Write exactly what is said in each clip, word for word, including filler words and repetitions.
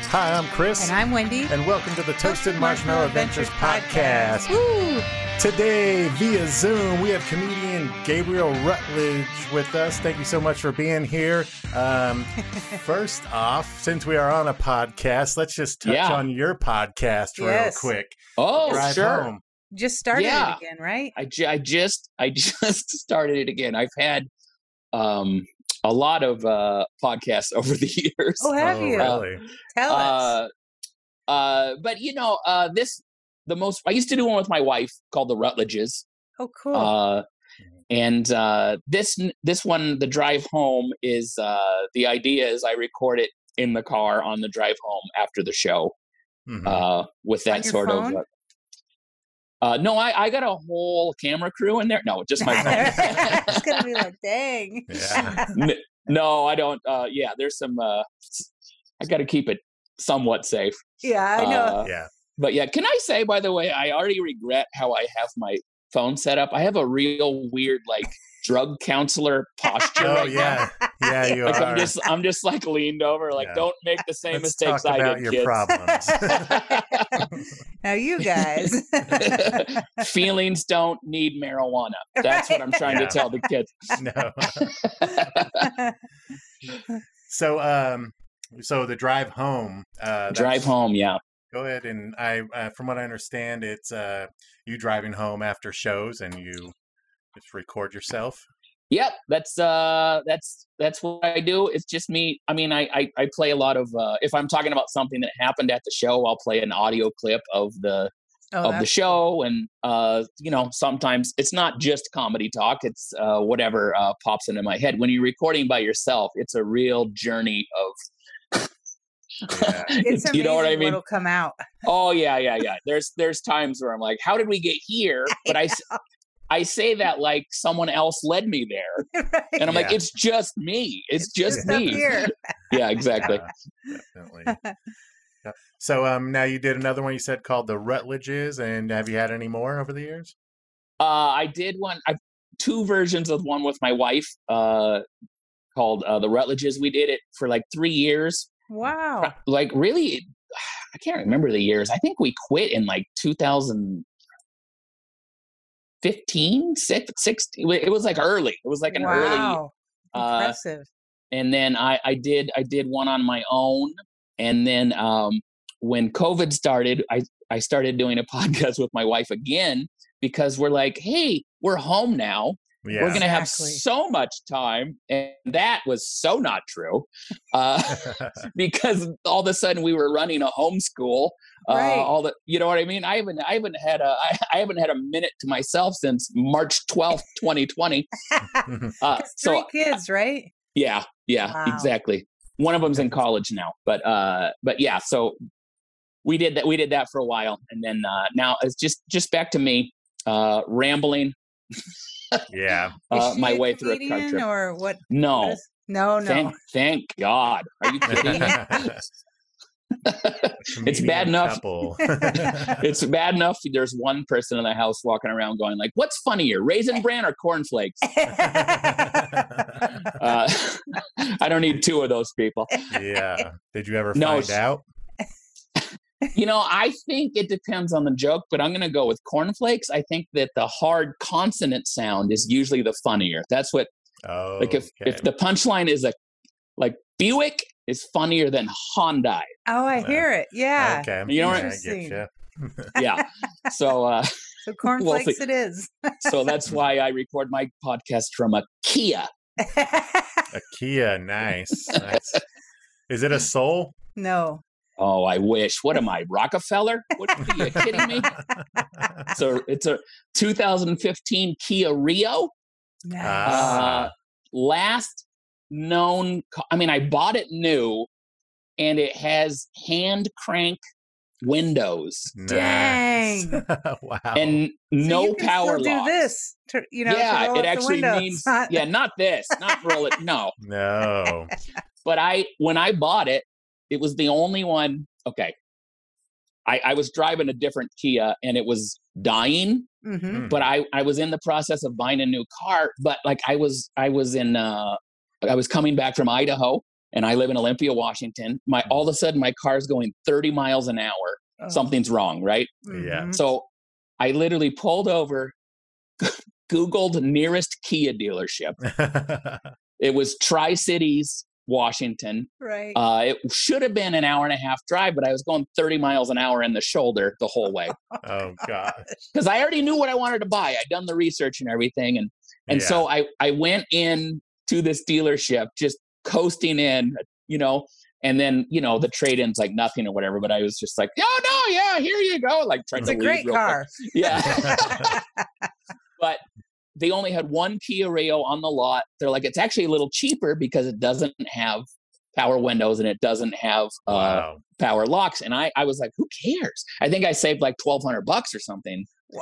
Hi, I'm Chris. And I'm Wendy. And welcome to the Toasted Marshmallow Adventures podcast. Woo! Today, via Zoom, we have comedian Gabriel Rutledge with us. Thank you so much for being here. Um, first off, since we are on a podcast, let's just touch yeah. on your podcast real yes. quick. Oh, Drive sure. Home. Just started yeah. it again, right? I, ju- I just I just started it again. I've had um, a lot of uh, podcasts over the years. Oh, have oh, you? Really? Tell us. Uh, uh, but you know, uh, this the most I used to do one with my wife called the Rutledges. Oh, cool. Uh, and uh, this this one, the drive home is uh, the idea is I record it in the car on the drive home after the show Mm-hmm. uh, with that sort phone? of. Uh, Uh, no, I, I got a whole camera crew in there. No, just my phone. It's going to be like, dang. Yeah. N- no, I don't. Uh, yeah, there's some, uh, I got to keep it somewhat safe. Yeah, I know. Uh, yeah. But yeah, can I say, by the way, I already regret how I have my phone set up. I have a real weird, like, drug counselor posture Oh, right yeah. Yeah, you now. Like are. I'm just, I'm just like leaned over, like, Yeah. don't make the same Let's mistakes talk I about did, your kids. problems. Now, you guys. Feelings don't need marijuana. That's what I'm trying Yeah. to tell the kids. No. so, um, so the drive home. Uh, Drive that's- home, yeah. Go ahead, and I, uh, from what I understand, it's uh, you driving home after shows, and you just record yourself. Yep, that's uh, that's that's what I do. It's just me. I mean, I I, I play a lot of. Uh, if I'm talking about something that happened at the show, I'll play an audio clip of the Oh, of the that's show, and uh, you know, sometimes it's not just comedy talk. It's uh, whatever uh, pops into my head. When you're recording by yourself, it's a real journey of. Yeah. It's amazing you know what I mean? what'll come out. Oh yeah, yeah, yeah. There's there's times where I'm like, how did we get here? But I, s- I say that like someone else led me there, Right. and I'm like, Yeah. it's just me. It's, just up me. here. Yeah, exactly. Yeah, definitely. Yeah. So, um, now you did another one you said called the Rutledges, and have you had any more over the years? Uh, I did one. I've two versions of one with my wife, uh, called uh, the Rutledges. We did it for like three years. Wow. Like really, I can't remember the years. I think we quit in like two thousand fifteen, sixteen. It was like early. It was like an early. Wow. Uh, Impressive. and then I, I did I did one on my own. And then um, when COVID started, I I started doing a podcast with my wife again because we're like, hey, we're home now. Yeah. We're going to have Exactly. so much time. And that was so not true uh, because all of a sudden we were running a homeschool. Uh, Right. all the, you know what I mean? I haven't, I haven't had a, I, I haven't had a minute to myself since March twelfth, twenty twenty. Uh, It's so three kids, right? yeah, yeah, Wow. exactly. One of them's in college now, but, uh, but yeah, so we did that, we did that for a while. And then uh, now it's just, just back to me uh, rambling. Yeah. Is uh, she my a way through a comedian country. or what? No, what is- no, no. thank, thank God. Are you kidding? It's bad Comedian enough. couple. It's bad enough. There's one person in the house walking around going like, "What's funnier, Raisin Bran or cornflakes?" Uh, I don't need two of those people. Yeah. Did you ever No, find sh- out? You know, I think it depends on the joke, but I'm going to go with cornflakes. I think that the hard consonant sound is usually the funnier. That's what, Oh, like, if okay. if the punchline is a like Buick is funnier than Hyundai. Oh, I hear it. Yeah. Okay. You know what- Yeah, I get Interesting. you. Yeah. So, uh, So cornflakes it is. so that's why I record my podcast from a Kia. A Kia, nice. nice. Is it a Soul? No. Oh, I wish. What am I, Rockefeller? What are you kidding me? So it's a two thousand fifteen Kia Rio. Nice. Ah. Uh, last known, ca- I mean, I bought it new, and it has hand crank windows Nice. Dang. Wow. and So no you can power still locks. do this. To, you know, to yeah, roll it up the actually windows. means Not- yeah, not this, not roll it. No, no. but I when I bought it, it was the only one. Okay, I, I was driving a different Kia, and it was dying. Mhm. But I I was in the process of buying a new car. But like I was I was in uh I was coming back from Idaho, and I live in Olympia, Washington. My all of a sudden my car's going thirty miles an hour. Oh. Something's wrong, right? Yeah. So I literally pulled over, Googled nearest Kia dealership. It was Tri-Cities, Washington. Right. Uh, it should have been an hour and a half drive, but I was going thirty miles an hour in the shoulder the whole way. Oh gosh. Because I already knew what I wanted to buy. I'd done the research and everything. And, and yeah. so I, I went in to this dealership, just coasting in, you know, and then, you know, the trade-in's like nothing or whatever, but I was just like, oh no, yeah, here you go. Like trying it's to a great car. Quick. Yeah. But they only had one Kia Rio on the lot. They're like, it's actually a little cheaper because it doesn't have power windows and it doesn't have uh, wow. power locks. And I, I was like, who cares? I think I saved like twelve hundred bucks or something.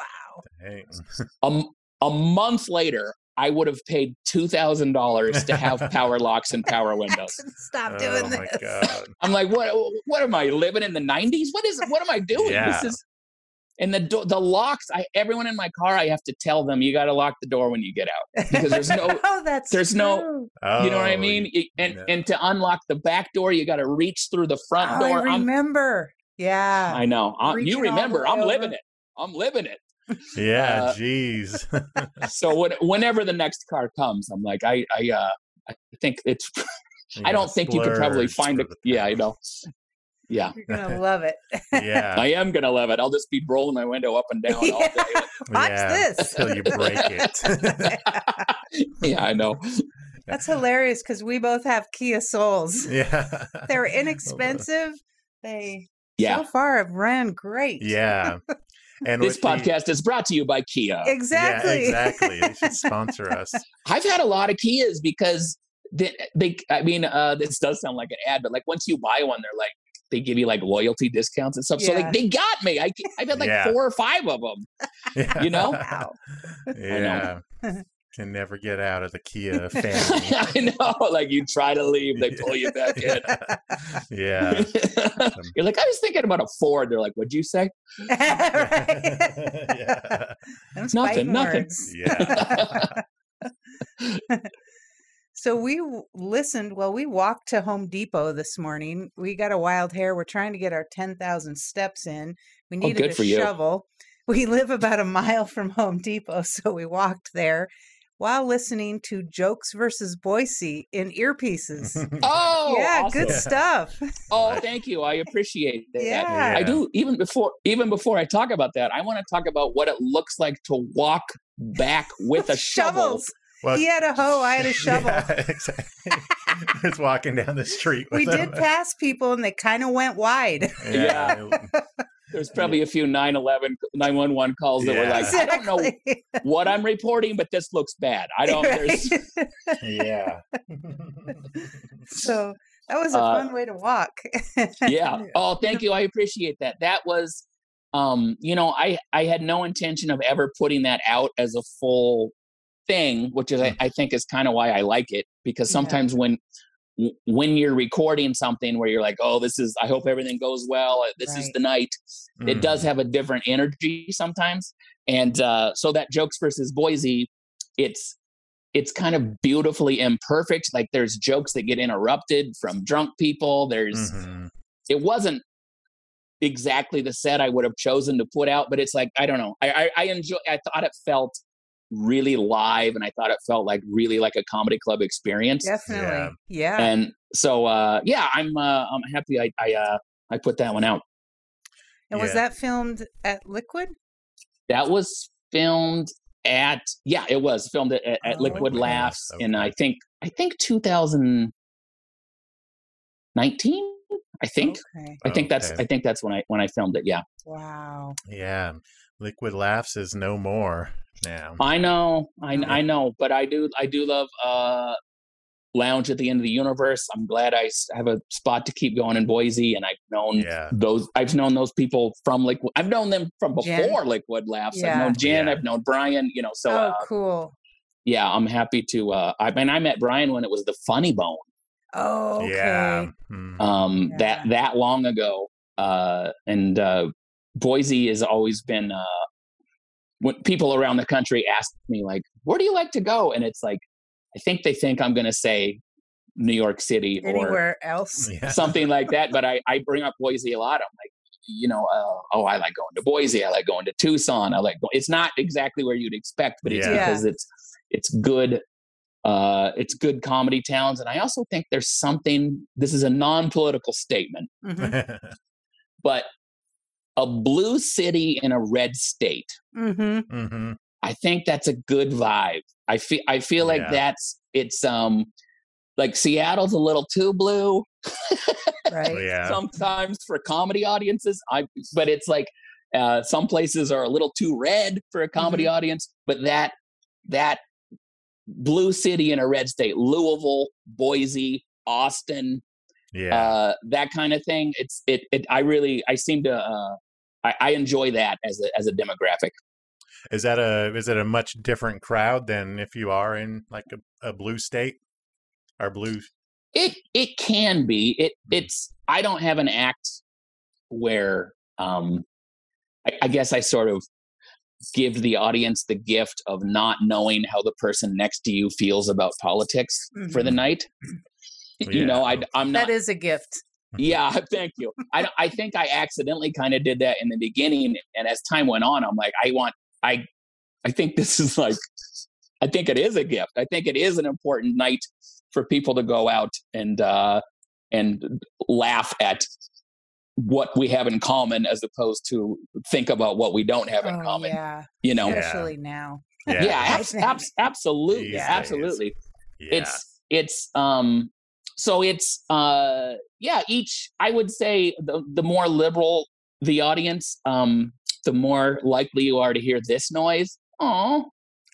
Wow. a, a month later, I would have paid two thousand dollars to have power locks and power windows. Stop doing oh this. My God. I'm like, what, what am I living in the nineties? What is, what am I doing? Yeah. This is, and the do- the locks, I everyone in my car, I have to tell them, you got to lock the door when you get out because there's no, oh, that's there's true. no, oh, you know what I mean? And no. and to unlock the back door, you got to reach through the front oh, door. I remember. I'm, yeah. I know. I'm, you remember, I'm over. living it. I'm living it. Yeah. Uh, geez. so when, whenever the next car comes, I'm like, I, I, uh, I think it's, I don't think you could probably find it. Yeah, I know. Yeah. You're going to love it. Yeah. I am going to love it. I'll just be rolling my window up and down yeah. all day. Watch yeah, this. Until you break it. Yeah, I know. That's hilarious because we both have Kia Souls. Yeah. They're inexpensive. They yeah. so far have ran great. Yeah. And this podcast the, is brought to you by Kia. Exactly. Yeah, exactly. They should sponsor us. I've had a lot of Kias because they, they I mean, uh, this does sound like an ad, but like once you buy one, they're like, they give you like loyalty discounts and stuff. Yeah. So like they got me. I, I've had like yeah. four or five of them, yeah. you know? Wow. Yeah. Can never get out of the Kia family. I know. Like you try to leave, they pull you back in. Yeah. You're like, I was thinking about a Ford. They're like, what'd you say? Yeah. Nothing, nothing. Words. Yeah. So we listened, well, we walked to Home Depot this morning. We got a wild hair. We're trying to get our ten thousand steps in. We needed oh, a shovel. You. We live about a mile from Home Depot, so we walked there while listening to Jokes versus Boise in earpieces. Oh, yeah, awesome. Good stuff. Oh, thank you. I appreciate that. Yeah. I do. Even before, even before I talk about that, I want to talk about what it looks like to walk back with a shovel. Well, he had a hoe, I had a shovel. Yeah, exactly. Just walking down the street with We them. did pass people and they kind of went wide. Yeah. There's probably a few nine eleven, nine one one calls that yeah. were like, exactly. I don't know what I'm reporting, but this looks bad. I don't, right. there's... Yeah. So that was a uh, fun way to walk. Yeah. Oh, thank you. I appreciate that. That was, um, you know, I, I had no intention of ever putting that out as a full thing, which is I, I think is kind of why I like it, because sometimes yeah. when when you're recording something where you're like, oh, this is, I hope everything goes well, this right. is the night, mm. it does have a different energy sometimes. And uh, so that Jokes versus Boise, it's it's kind of beautifully imperfect. Like there's jokes that get interrupted from drunk people. There's mm-hmm. it wasn't exactly the set I would have chosen to put out, but it's like, I don't know. I I, I enjoy I thought it felt really live, and I thought it felt like really like a comedy club experience. Definitely. Yeah. yeah. And so uh yeah, I'm uh I'm happy I I uh I put that one out. And was yeah. that filmed at Liquid? That was filmed at yeah, it was filmed at, at oh, Liquid okay. Laughs okay. in I think I think two thousand nineteen. I think. Okay. I think okay. that's I think that's when I when I filmed it, yeah. Wow. Yeah. Liquid Laughs is no more now. I know, I, I know, but I do, I do love uh, Lounge at the End of the Universe. I'm glad I have a spot to keep going in Boise, and I've known yeah. those. I've known those people from Liquid. I've known them from before Jen. Liquid Laughs. Yeah. I've known Jen. Yeah. I've known Brian. You know, so oh, uh, cool. Yeah, I'm happy to. Uh, I mean, I met Brian when it was the Funny Bone. Oh, okay. Yeah. Um, yeah. that that long ago, uh, and uh, Boise has always been. Uh, When people around the country ask me, like, where do you like to go? And it's like, I think they think I'm going to say New York City or anywhere else. Yeah. something like that. But I, I bring up Boise a lot. I'm like, you know, uh, oh, I like going to Boise. I like going to Tucson. I like going, it's not exactly where you'd expect, but it's Yeah. because it's, it's good. Uh, it's good comedy towns. And I also think there's something, this is a non-political statement, Mm-hmm. but a blue city in a red state, Mm-hmm. hmm I think that's a good vibe. I feel, I feel like Yeah. that's, it's, um, like Seattle's a little too blue. Right. Yeah. Sometimes for comedy audiences. I but it's like uh, some places are a little too red for a comedy audience. But that that blue city in a red state, Louisville, Boise, Austin, Yeah. uh, that kind of thing. It's it it. I really I seem to uh, I, I enjoy that as a as a demographic. Is that a is it a much different crowd than if you are in like a, a blue state or blue? It it can be. It it's I don't have an act where um I, I guess I sort of give the audience the gift of not knowing how the person next to you feels about politics for the Mhm. night. Yeah. You know, I I'm not That is a gift. yeah, thank you. I I think I accidentally kind of did that in the beginning, and as time went on, I'm like, I want I I think this is like I think it is a gift. I think it is an important night for people to go out and uh, and laugh at what we have in common, as opposed to think about what we don't have in Oh, common. yeah. You know, Yeah. Especially now. yeah, Yeah. abs- abs- absolutely, These days. absolutely. Yeah. It's it's um so it's uh yeah. Each I would say the the more liberal the audience, um, the more likely you are to hear this noise. Oh,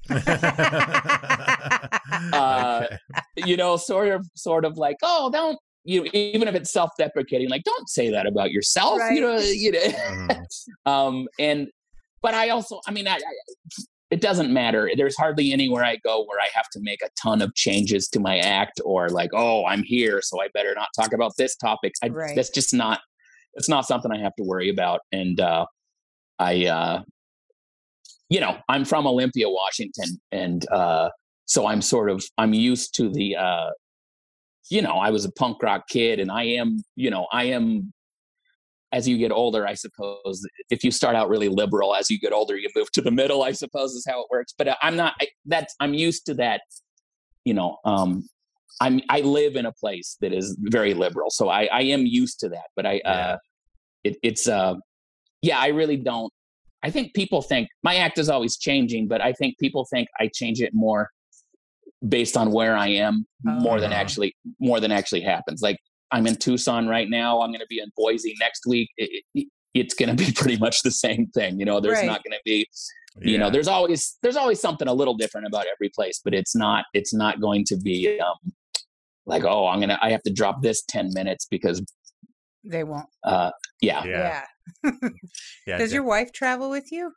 uh, Okay. you know, sort of, sort of like, oh, don't you? Even if it's self-deprecating, like, don't say that about yourself. Right. You know, you know. Mhm. um, and but I also, I mean, I, I, it doesn't matter. There's hardly anywhere I go where I have to make a ton of changes to my act, or like, oh, I'm here, so I better not talk about this topic. I, Right. That's just not. It's not something I have to worry about. And uh, I, uh, you know, I'm from Olympia, Washington, and uh, so I'm sort of I'm used to the. Uh, you know, I was a punk rock kid, and I am. You know, I am. As you get older, I suppose, if you start out really liberal, as you get older, you move to the middle, I suppose is how it works. But I'm not, I, that's, I'm used to that, you know, um, I'm, I live in a place that is very liberal. So I, I am used to that, but I, Yeah. uh, it, it's, uh, yeah, I really don't, I think people think my act is always changing, but I think people think I change it more based on where I am more than Oh. actually, more than actually happens. Like, I'm in Tucson right now. I'm going to be in Boise next week. It, it, it's going to be pretty much the same thing. You know, there's Right. not going to be, you Yeah. know, there's always, there's always something a little different about every place, but it's not, it's not going to be um, like, oh, I'm going to, I have to drop this ten minutes because, They won't. uh, yeah. Yeah. Yeah. Yeah. Does de- your wife travel with you?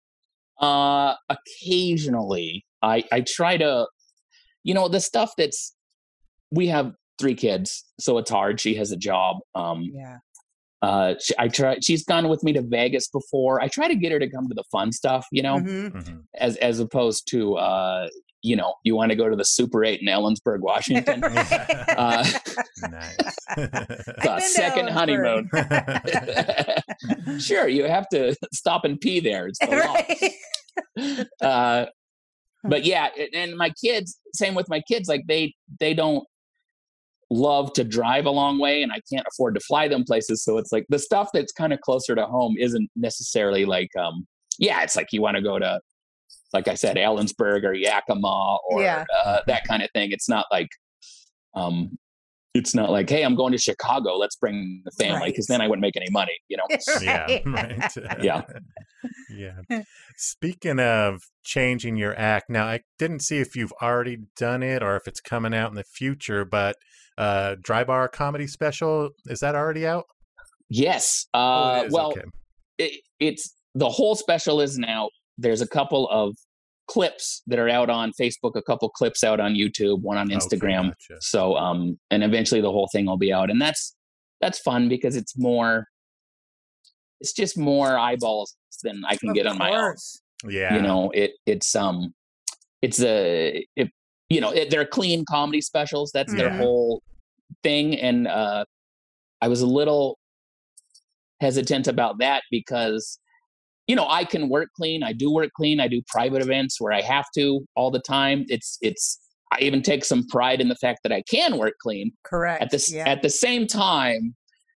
Uh, occasionally I, I try to, you know, the stuff that's, we have three kids, so it's hard. She has a job. Um, Yeah. Uh, she, I try. She's gone with me to Vegas before. I try to get her to come to the fun stuff, you know, Mhm. Mhm. as as opposed to, uh, you know, you want to go to the Super Eight in Ellensburg, Washington. Yeah. uh, Nice. the been to second Ellensburg. honeymoon. Sure, you have to stop and pee there. It's the law. Right. Uh, but yeah, a- and my kids, same with my kids. Like they they don't love to drive a long way, and I can't afford to fly them places. So it's like the stuff that's kind of closer to home isn't necessarily like, um, yeah, it's like you want to go to, like I said, Ellensburg or Yakima or Yeah. uh, that kind of thing. It's not like, um, it's not like, hey, I'm going to Chicago. Let's bring the family, because Right. then I wouldn't make any money. You know. Yeah. Right. Right. Yeah. Yeah. Speaking of changing your act, now I didn't see if you've already done it or if it's coming out in the future, but uh Dry Bar comedy special, is that already out? Yes. Oh, Uh, it is. well, Okay. it, it's the whole special isn't out. There's a couple of clips that are out on Facebook, a couple clips out on YouTube, one on Okay, Instagram. gotcha. So, um, and eventually the whole thing will be out, and that's that's fun because it's more, it's just more eyeballs than I can Of get on my own. course. Yeah. You know, it it's um, it's a if you know, it, they're clean comedy specials. That's their Yeah. whole thing. And uh, I was a little hesitant about that because, you know, I can work clean. I do work clean. I do private events where I have to all the time. It's, it's, I even take some pride in the fact that I can work clean. Correct. At the, yeah. at the same time,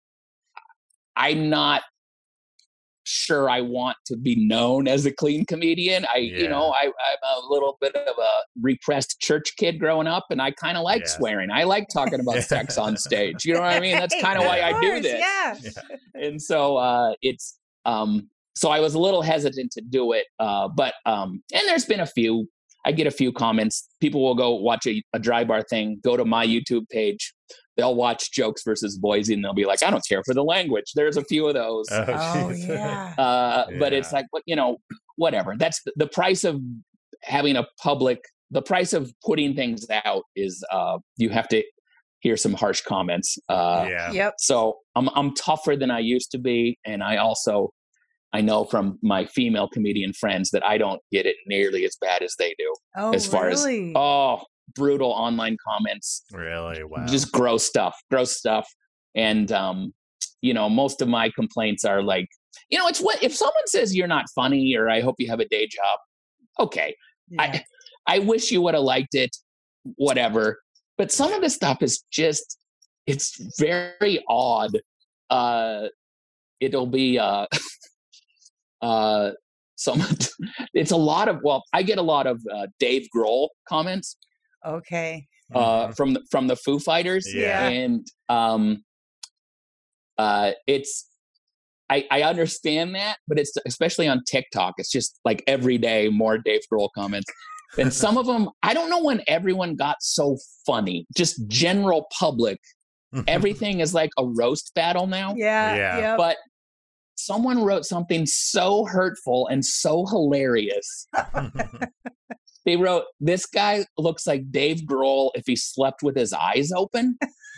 I'm not sure I want to be known as a clean comedian. I, Yeah. you know, I, I'm a little bit of a repressed church kid growing up, and I kind of like Yeah. swearing. I like talking about sex on stage. You know what I mean? That's kind of why Of I do course, this. Yeah. Yeah. And so uh, it's, um, so I was a little hesitant to do it. Uh, but, um, and there's been a few, I get a few comments. People will go watch a, a dry bar thing, go to my YouTube page. They'll watch Jokes versus Boise, and they'll be like, I don't care for the language. There's a few of those. Oh, Oh, geez. yeah. Uh, But Yeah. it's like, what you know, whatever. That's the, the price of having a public, the price of putting things out is uh, you have to hear some harsh comments. Uh, yeah. Yep. So I'm I'm tougher than I used to be. And I also, I know from my female comedian friends that I don't get it nearly as bad as they do. Oh, as far really? as, oh, brutal online comments, Really? Wow. just gross stuff, gross stuff. And, um, you know, most of my complaints are like, you know, it's what, if someone says you're not funny or I hope you have a day job, okay. yeah. I, I wish you would have liked it, whatever. But some of the stuff is just, it's very odd. Uh, it'll be, uh, uh, some, it's a lot of, well, I get a lot of uh, Dave Grohl comments Okay. uh, Mhm. from, the, from the Foo Fighters. Yeah. And um, uh, it's, I, I understand that, but it's especially on TikTok. It's just like every day more Dave Grohl comments. And some of them, I don't know when everyone got so funny, just general public. Everything is like a roast battle now. Yeah. Yeah. Yep. But someone wrote something so hurtful and so hilarious. They wrote, this guy looks like Dave Grohl if he slept with his eyes open.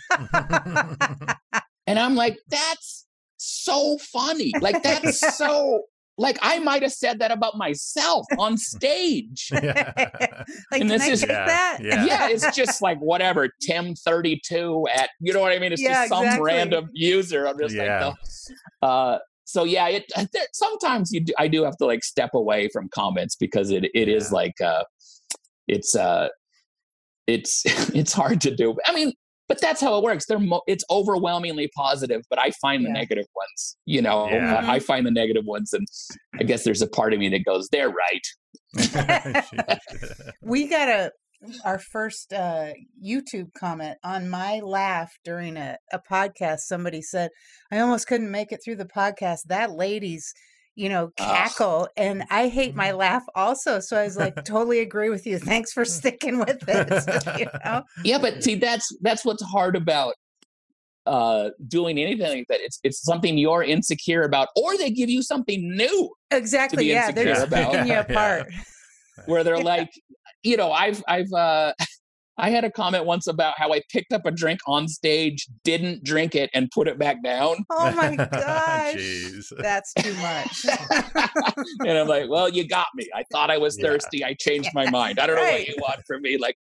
And I'm like, that's so funny. Like, that's so, like, I might have said that about myself on stage. Yeah. Like, And can this I is- get Yeah, that? yeah. Yeah, it's just like whatever, Tim thirty-two at, you know what I mean? It's Yeah, just some exactly. random user. I'm just Yeah. like, no. Uh, so yeah, it there, sometimes you do, I do have to like step away from comments because it it is Yeah. like uh, it's uh, it's it's hard to do. I mean, but that's how it works. They're mo- it's overwhelmingly positive, but I find the Yeah. negative ones. You know, Yeah. I, I find the negative ones, and I guess there's a part of me that goes, "They're right." We got a our first uh, YouTube comment on my laugh during a, a podcast. Somebody said, I almost couldn't make it through the podcast. That lady's, you know, cackle. And I hate my laugh also. So I was like, totally agree with you. Thanks for sticking with it. You know? Yeah, but see, that's that's what's hard about uh doing anything like that. It's it's something you're insecure about, or they give you something new Exactly. be Yeah. They're just insecure about. picking you Yeah. apart. where they're Yeah. like, you know, I've I've uh I had a comment once about how I picked up a drink on stage, didn't drink it, and put it back down. Oh my gosh. Jeez. That's too much. And I'm like, well, you got me. I thought I was Yeah. thirsty. I changed my mind. I don't know Right. what you want from me. Like,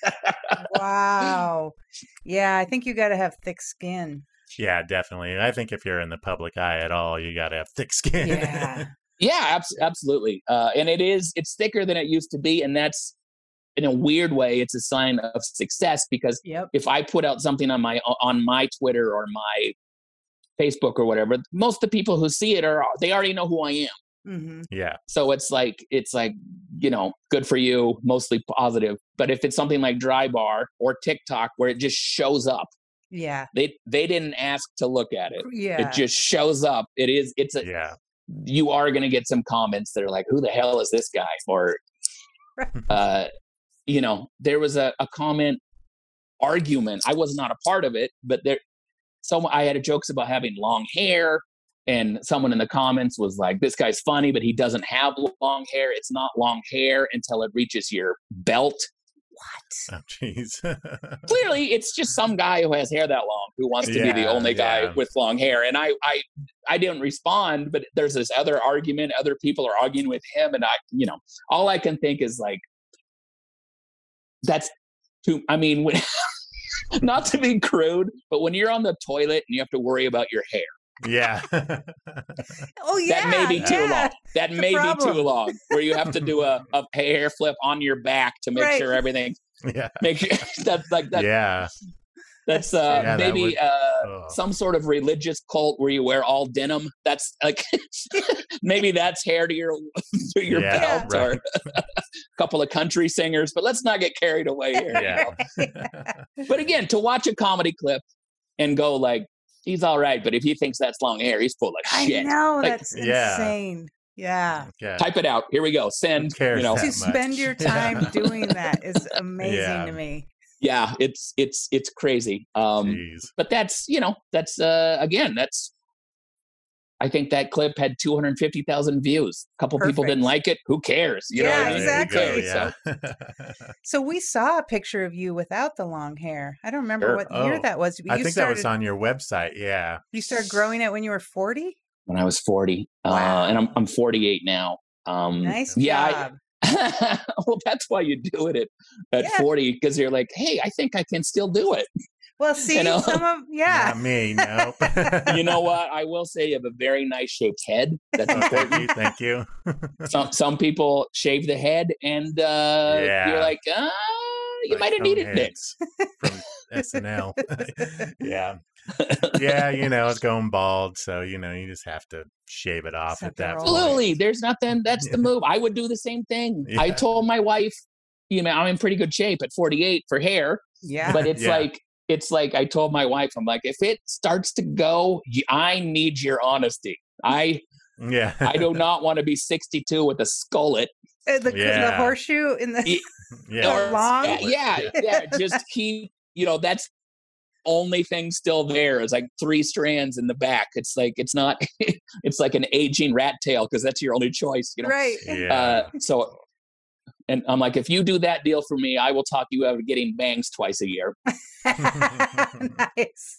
Wow. Yeah. I think you got to have thick skin. Yeah, definitely. I think if you're in the public eye at all, you got to have thick skin. Yeah. yeah, abs- absolutely. Uh, and it is, it's thicker than it used to be. And that's, in a weird way, it's a sign of success because Yep. if I put out something on my on my Twitter or my Facebook or whatever, most of the people who see it are they already know who I am. hmm Yeah. So it's like it's like, you know, good for you, mostly positive. But if it's something like Dry Bar or TikTok where it just shows up, Yeah. they they didn't ask to look at it. Yeah. It just shows up. It is it's a Yeah. you are going to get some comments that are like, who the hell is this guy? Or uh you know, there was a, a comment argument. I was not a part of it, but there, someone I had a jokes about having long hair, and someone in the comments was like, "This guy's funny, but he doesn't have long hair. It's not long hair until it reaches your belt." What? Oh, jeez. Clearly, it's just some guy who has hair that long who wants to be the Yeah, only guy yeah. with long hair. And I, I, I didn't respond, but there's this other argument. Other people are arguing with him, and I, you know, all I can think is like, that's to, I mean, when, not to be crude, but when you're on the toilet and you have to worry about your hair. Yeah. Oh yeah. That may be too yeah. long. That may problem. be too long. Where you have to do a, a hair flip on your back to make Right. sure everything. Yeah. Make sure that's like that. Yeah. That's uh, Yeah, that maybe would- uh, oh. some sort of religious cult where you wear all denim. That's like maybe that's hair to your to your Yeah, belt, right. or a couple of country singers. But let's not get carried away here. Yeah. But again, to watch a comedy clip and go like, he's all right, but if he thinks that's long hair, he's full of I shit. know Like, that's Yeah. insane. Yeah. Yeah. type it out. Here we go. Send. Who cares You know, that To much? spend your time Yeah. doing that is amazing Yeah. to me. yeah, it's it's it's crazy. Um, Jeez. but that's you know that's uh, again that's. I think that clip had two hundred fifty thousand views. A couple people didn't Perfect. like it. Who cares? You Yeah, know what I mean? Who exactly. cares? Yeah. So, So we saw a picture of you without the long hair. I don't remember Sure. what year Oh, that was. You I think started, that was on your website. Yeah. You started growing it when you were forty? when I was forty, Wow. uh, and I'm I'm forty-eight now. Um, Nice yeah, I- job. well, that's why you do it at, at Yeah. forty, because you're like, hey, I think I can still do it. Well, see, know? some of yeah. Not me. Nope. You know what? I will say you have a very nice shaped head. That's Oh, thank important. you. Thank you. some some people shave the head, and uh, Yeah. you're like, ah, you Like might have cone needed it. heads from S N L. Yeah. Yeah, you know, it's going bald, so you know, you just have to shave it off Set at the that roll. point. Absolutely. There's nothing. That's the Yeah. move. I would do the same thing. I Yeah. told my wife, you know, I'm in pretty good shape at forty-eight for hair, Yeah. but it's Yeah. like, it's like I told my wife, I'm like, if it starts to go, y- I need your honesty. I Yeah. I do not want to be sixty-two with a skullet. Uh, the, the Yeah. horseshoe in the Ye- Yeah. Or long? Yeah, yeah, yeah. Just keep, you know, that's only thing still there is like three strands in the back. It's like it's not. It's like an aging rat tail because that's your only choice. You know. right. Yeah. Uh, so, and I'm like, if you do that deal for me, I will talk you out of getting bangs twice a year. Nice.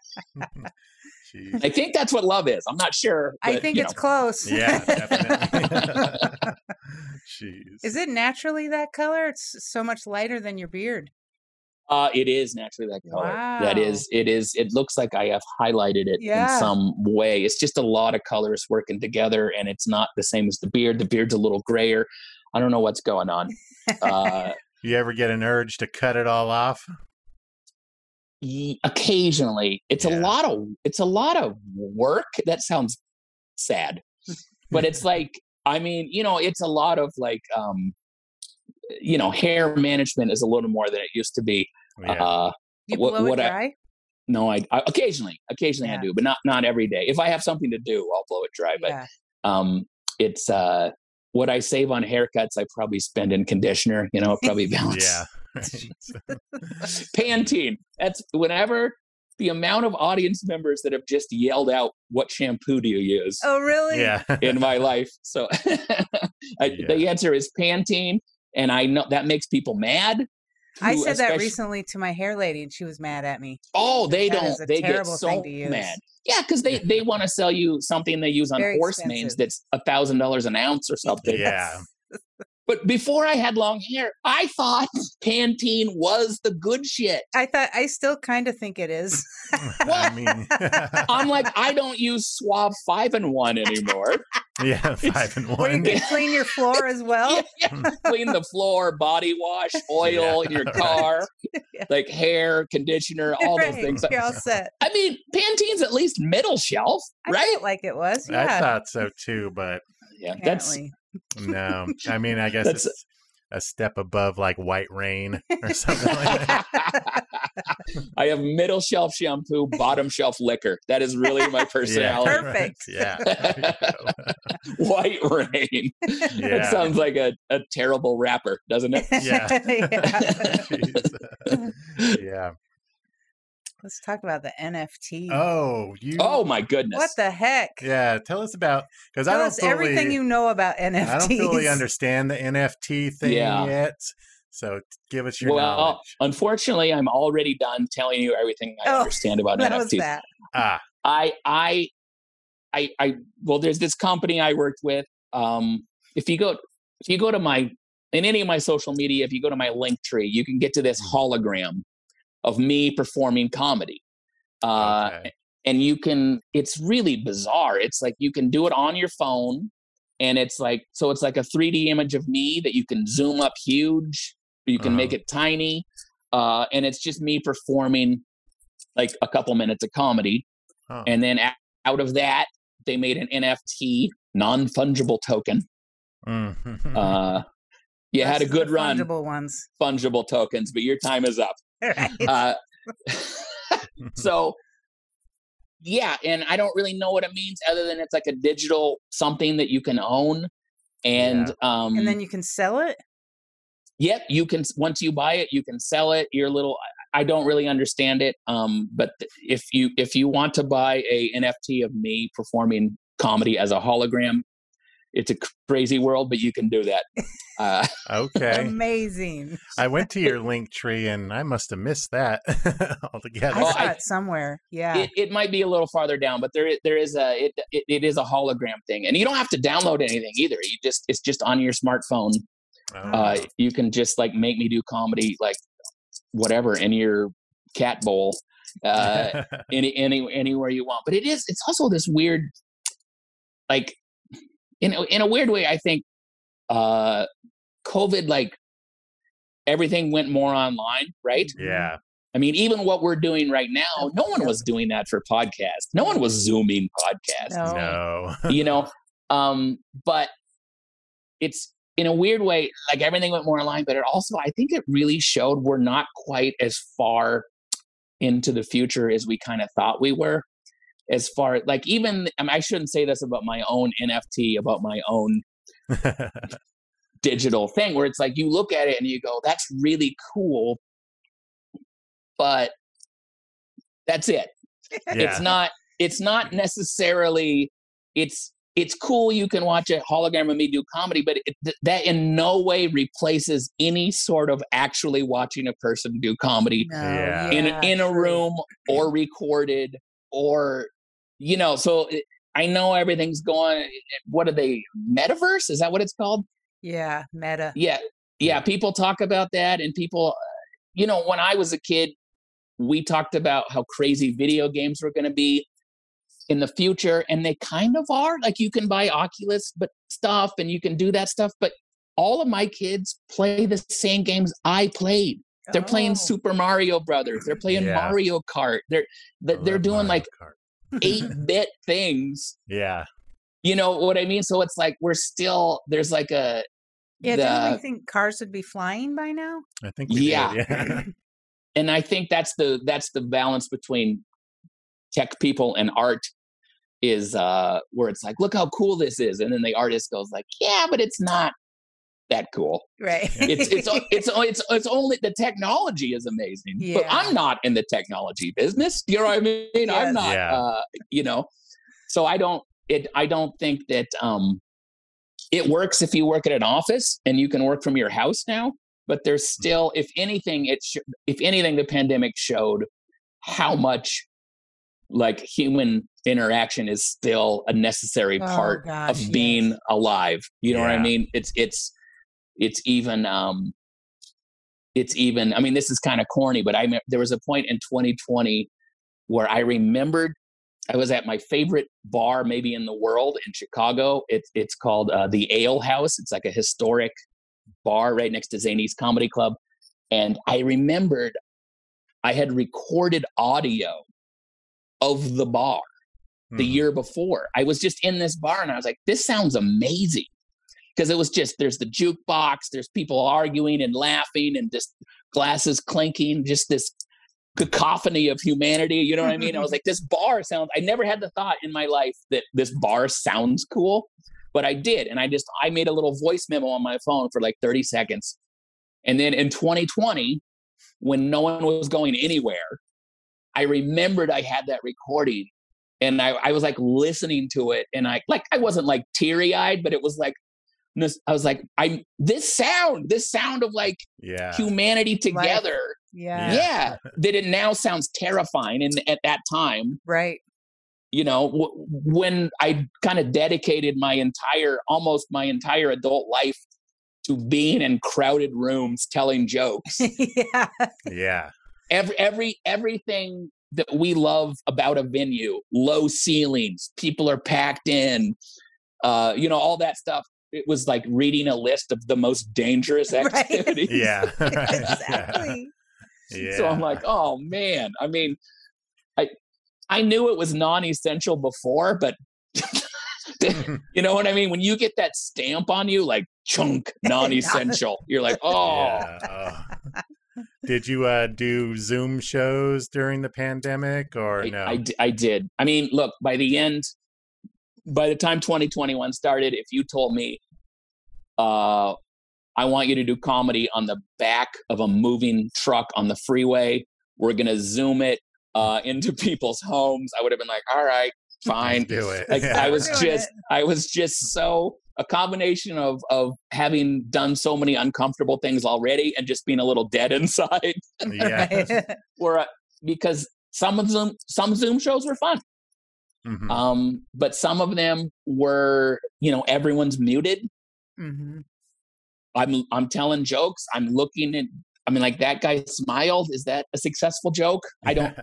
Jeez. I think that's what love is. I'm not sure. I but, think you it's know. close. Yeah, definitely. Jeez. Is it naturally that color? It's so much lighter than your beard. Uh, it is naturally that color. That Wow. is, it is, it looks like I have highlighted it Yeah. in some way. It's just a lot of colors working together, and it's not the same as the beard. The beard's a little grayer. I don't know what's going on. Uh, You ever get an urge to cut it all off? y- occasionally, it's Yeah. a lot of, it's a lot of work. That sounds sad, but it's like, I mean, you know, it's a lot of like, um, you know, hair management is a little more than it used to be. Yeah. Uh, You What- blow what it I- dry? no, I, I occasionally, occasionally Yeah. I do, but not not every day. If I have something to do, I'll blow it dry. But Yeah. um, it's uh, what I save on haircuts, I probably spend in conditioner. You know, probably balance. yeah. Pantene. That's whenever the amount of audience members that have just yelled out, "What shampoo do you use?" Oh, really? yeah. in my life. So I, Yeah. the answer is Pantene, and I know that makes people mad. I who said that especially- recently to my hair lady, and she was mad at me. Oh, they That don't. is a They get terrible so thing to use. mad. Yeah, because they they want to sell you something they use on Very horse expensive. manes that's a thousand dollars an ounce or something. Yeah. But before I had long hair, I thought Pantene was the good shit. I thought I still kind of think it is. I mean, I'm like, I don't use Suave five and one anymore. yeah, five and Where you one. can clean your floor as well. Yeah, yeah. Clean the floor, body wash, oil in your car, Yeah. like hair, conditioner, all those Right, things. You're all set. I mean, Pantene's at least middle shelf, I right? felt like it was. I Yeah. thought so too, but Yeah, that's apparently. no. I mean, I guess That's- it's a step above like White Rain or something like that. I have middle shelf shampoo, bottom shelf liquor. That is really my personality. Yeah, Perfect. Yeah. There you go. White Rain. That Yeah. sounds like a, a terrible rapper, doesn't it? Yeah. Yeah. Jeez. Yeah. Let's talk about the N F T. Oh, you. Oh my goodness. What the heck? Yeah. Tell us about because I Tell don't us fully, everything you know about N F Ts. I don't fully understand the N F T thing Yeah. yet. So t- give us your well, knowledge. unfortunately, I'm already done telling you everything I Oh, understand about That was N F Ts. that. Ah, I, I, I, I, well, there's this company I worked with. Um, if you go, if you go to my in any of my social media, if you go to my link tree, you can get to this hologram of me performing comedy. Uh, okay. And you can, it's really bizarre. It's like you can do it on your phone, and it's like, so it's like a three D image of me that you can zoom up huge, you can uh-huh. make it tiny. Uh, and it's just me performing like a couple minutes of comedy. Oh. And then out of that, they made an N F T, non-fungible token. Mm-hmm. Uh, you That's had a good run. Fungible ones. Fungible tokens, but your time is up. Right. Uh, so, yeah, and I don't really know what it means other than it's like a digital something that you can own. And yeah. um, and then you can sell it? Yep, you can. Once you buy it, you can sell it. Your little, I don't really understand it. Um, but if you if you want to buy a N F T of me performing comedy as a hologram, it's a crazy world, but you can do that. Uh, okay, amazing. I went to your link tree and I must have missed that altogether. I saw oh, I, it somewhere. Yeah, it, it might be a little farther down, but there there is a it, it it is a hologram thing, and you don't have to download anything either. You just it's just on your smartphone. Oh. Uh, you can just like make me do comedy, like whatever, in your cat bowl, uh, any any anywhere you want. But it is it's also this weird, like. In a, in a weird way, I think uh, COVID, like everything went more online, right? Yeah. I mean, even what we're doing right now, no one was doing that for podcasts. No one was Zooming podcasts. No. no. You know, um, but it's in a weird way, like everything went more online, but it also, I think it really showed we're not quite as far into the future as we kind of thought we were. As far like even I, mean, I shouldn't say this about my own N F T, about my own digital thing, where it's like you look at it and you go, that's really cool, but that's it. Yeah. It's not it's not necessarily it's it's cool. You can watch a hologram of me do comedy, but it, th- that in no way replaces any sort of actually watching a person do comedy no, yeah. in Yeah, in a true. room or recorded. Or, you know, so I know everything's going, what are they, metaverse? Is that what it's called? Yeah, meta. Yeah. Yeah. People talk about that. And people, you know, when I was a kid, we talked about how crazy video games were going to be in the future. And they kind of are. Like you can buy Oculus but stuff and you can do that stuff. But all of my kids play the same games I played. They're oh. playing Super Mario Brothers. They're playing yeah. Mario Kart. They're they're doing Mario like eight bit things. Yeah. You know what I mean? So it's like we're still there's like a yeah. The, don't we think cars would be flying by now? I think we yeah. did, yeah. And I think that's the that's the balance between tech people and art is uh, where it's like, look how cool this is, and then the artist goes like, yeah, but it's not that cool. Right. It's it's it's it's it's only the technology is amazing. Yeah. But I'm not in the technology business. You know what I mean? Yes. I'm not yeah. uh, you know. So I don't it I don't think that um it works if you work at an office and you can work from your house now, but there's still if anything it sh- if anything the pandemic showed how much like human interaction is still a necessary oh, part gosh, of being yes. alive. You know yeah. what I mean? It's it's It's even, um, it's even, I mean, this is kind of corny, but I, there was a point in twenty twenty where I remembered I was at my favorite bar, maybe in the world in Chicago. It's, it's called uh, the Ale House. It's like a historic bar right next to Zany's Comedy Club. And I remembered I had recorded audio of the bar the mm-hmm. year before. I was just in this bar and I was like, this sounds amazing. Because it was just, there's the jukebox, there's people arguing and laughing and just glasses clinking, just this cacophony of humanity. You know what I mean? I was like, this bar sounds, I never had the thought in my life that this bar sounds cool, but I did. And I just, I made a little voice memo on my phone for like thirty seconds. And then in twenty twenty, when no one was going anywhere, I remembered I had that recording and I, I was like listening to it. And I, like, I wasn't like teary eyed, but it was like, I was like, I this sound, this sound of like yeah. humanity together. Yeah. Yeah. That it now sounds terrifying. And at that time, right. You know, w- when I kind of dedicated my entire, almost my entire adult life to being in crowded rooms telling jokes. Yeah. Yeah. Every every everything that we love about a venue, low ceilings, people are packed in, uh, you know, all that stuff. It was like reading a list of the most dangerous activities. Right. Yeah. Exactly. Yeah. So I'm like, oh man. I mean, I I knew it was non-essential before, but you know what I mean? When you get that stamp on you, like chunk non-essential, you're like, oh. Yeah. Oh. Did you uh, do Zoom shows during the pandemic or I, no? I, I did. I mean, look, by the end, by the time twenty twenty-one started, if you told me, uh, I want you to do comedy on the back of a moving truck on the freeway, we're going to Zoom it uh, into people's homes, I would have been like, all right, fine. Let's do it. Like, Yeah. I was Doing just, it. I was just so, a combination of of having done so many uncomfortable things already and just being a little dead inside. Yeah. Right. Where uh, because some of them, some Zoom shows were fun, Mhm. um, but some of them were, you know, everyone's muted. Hmm. I'm I'm telling jokes. I'm looking at. I mean, like that guy smiled. Is that a successful joke? I don't.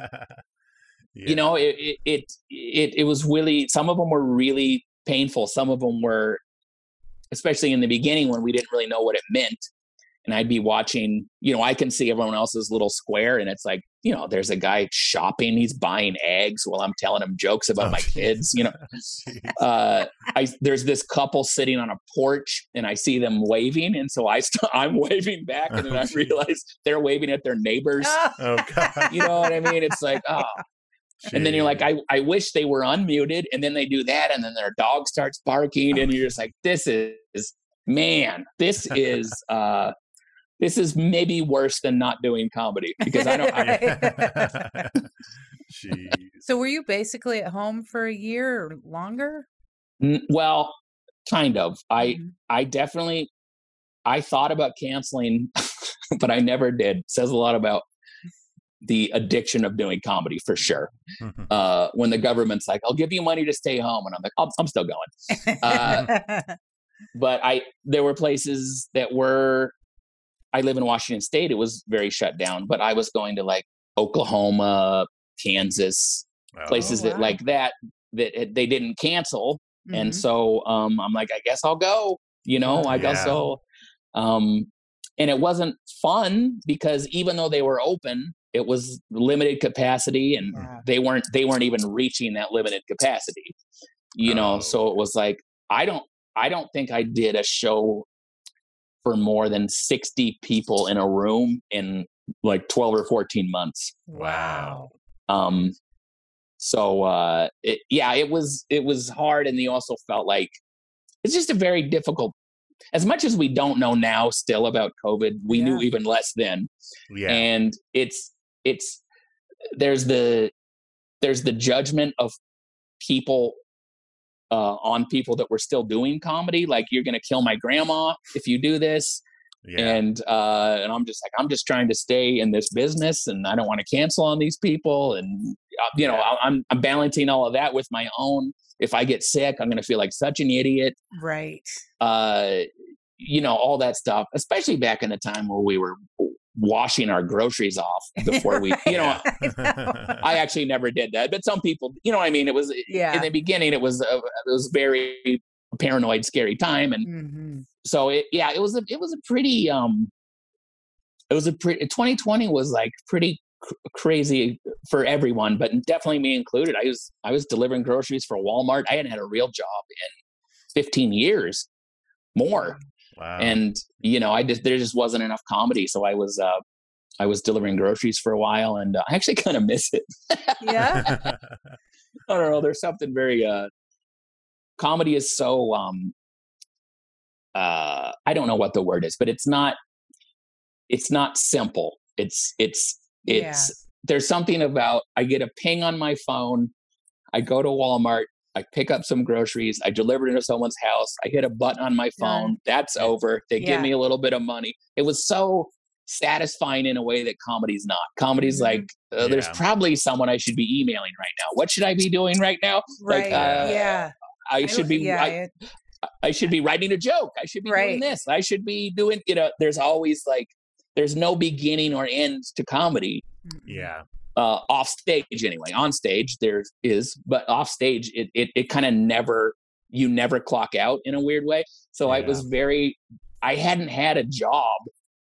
Yeah. You know, it it, it it it was really. Some of them were really painful. Some of them were, especially in the beginning when we didn't really know what it meant. And I'd be watching, you know, I can see everyone else's little square and it's like, you know, there's a guy shopping, he's buying eggs while I'm telling him jokes about Oh, my geez. kids, you know. Jeez. Uh, I there's this couple sitting on a porch and I see them waving. And so I st- I'm waving back and then Oh, I geez. realize they're waving at their neighbors. Oh God. You know what I mean? It's like, oh. And then you're like, Jeez. I, I wish they were unmuted. And then they do that. And then their dog starts barking. And you're just like, this is, man, this is, uh, this is maybe worse than not doing comedy because I don't, I, Yeah. Jeez. So were you basically at home for a year or longer? N- well, kind of. I, Mhm. I definitely, I thought about canceling, but I never did. Says a lot about the addiction of doing comedy for sure. Uh, when the government's like, I'll give you money to stay home. And I'm like, I'm, I'm still going. Uh, but I, there were places that were, I live in Washington State. It was very shut down, but I was going to like Oklahoma, Kansas, places Oh, that wow. like that, that it- they didn't cancel. And Mhm. so um, I'm like, I guess I'll go, you know, I guess Yeah. so. Um, and it wasn't fun because even though they were open, it was limited capacity and Yeah. they weren't, they weren't even reaching that limited capacity, you know? Oh. So it was like, I don't, I don't think I did a show for more than sixty people in a room in like twelve or fourteen months. Wow. Um, so, uh, it, yeah, it was, it was hard. And they also felt like it's just a very difficult, as much as we don't know now still about COVID, we Yeah. knew even less then. Yeah. And it's, it's, there's the, there's the judgment of people, uh, on people that were still doing comedy. Like, you're going to kill my grandma if you do this. Yeah. And, uh, and I'm just like, I'm just trying to stay in this business and I don't want to cancel on these people. And, uh, you know, Yeah. I- I'm, I'm balancing all of that with my own. If I get sick, I'm going to feel like such an idiot. Right. Uh, you know, all that stuff, especially back in the time where we were washing our groceries off before we, you know, I actually never did that, but some people, you know what I mean? It was Yeah. in the beginning, it was, a, it was very paranoid, scary time. And Hmm. so it, yeah, it was a, it was a pretty, um, it was a pretty, twenty twenty was like pretty cr- crazy for everyone, but definitely me included. I was, I was delivering groceries for Walmart. I hadn't had a real job in fifteen years more. Wow. And, you know, I just, there just wasn't enough comedy. So I was, uh, I was delivering groceries for a while and uh, I actually kind of miss it. Yeah. I don't know. There's something very, uh, comedy is so, um, uh, I don't know what the word is, but it's not, it's not simple. It's, it's, it's, Yeah. there's something about, I get a ping on my phone. I go to Walmart. I pick up some groceries. I deliver it to someone's house. I hit a button on my phone. Done. That's over. They Yeah. give me a little bit of money. It was so satisfying in a way that comedy's not. Comedy's Mhm. like, uh, there's Yeah. probably someone I should be emailing right now. What should I be doing right now? Like, Right. uh, yeah. I I should don't- be. Yeah. I, it- I should be writing a joke. I should be Right. doing this. I should be doing, you know, there's always like, there's no beginning or end to comedy. Yeah. Uh, off stage anyway. On stage there is, but off stage it it, it kind of never, you never clock out in a weird way. So I Yeah. was very, I hadn't had a job.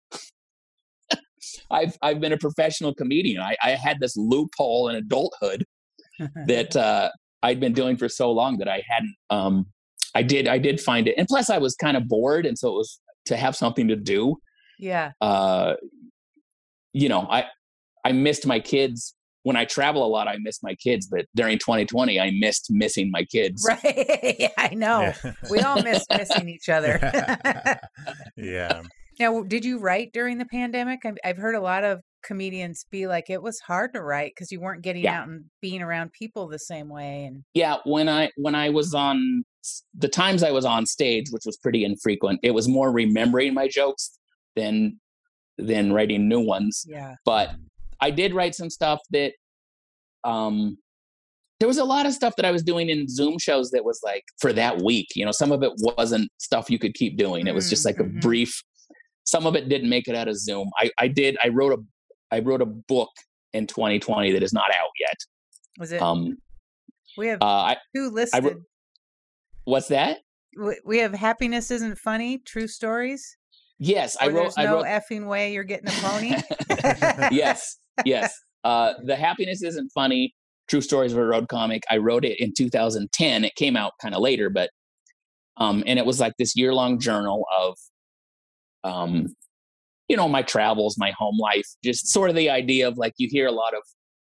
I've I've been a professional comedian. I, I had this loophole in adulthood that uh, I'd been doing for so long that I hadn't. Um, I did I did find it, and plus I was kind of bored, and so it was to have something to do. Yeah. Uh, you know, I I missed my kids. When I travel a lot, I miss my kids. But during twenty twenty, I missed missing my kids. Right. Yeah, I know. Yeah. We all miss missing each other. Yeah. Now, did you write during the pandemic? I've, I've heard a lot of comedians be like, it was hard to write because you weren't getting Yeah. out and being around people the same way. And Yeah, when I when I was on the times I was on stage, which was pretty infrequent, it was more remembering my jokes than than writing new ones. yeah. But I did write some stuff that um there was a lot of stuff that I was doing in Zoom shows that was like for that week. You know, some of it wasn't stuff you could keep doing. It was just like a Mhm. brief. Some of it didn't make it out of Zoom. I I did. I wrote a I wrote a book in twenty twenty that is not out yet. Was it? Um, we have uh, I two I listed. wrote, what's that? We- we have Happiness Isn't Funny, True Stories. Yes, I Or wrote. there's I no wrote. effing way you're getting a pony. yes, yes. Uh, the Happiness Isn't Funny. True Stories of a Road Comic. I wrote it in two thousand ten. It came out kind of later, but um, and it was like this year long journal of, um, you know, my travels, my home life, just sort of the idea of like you hear a lot of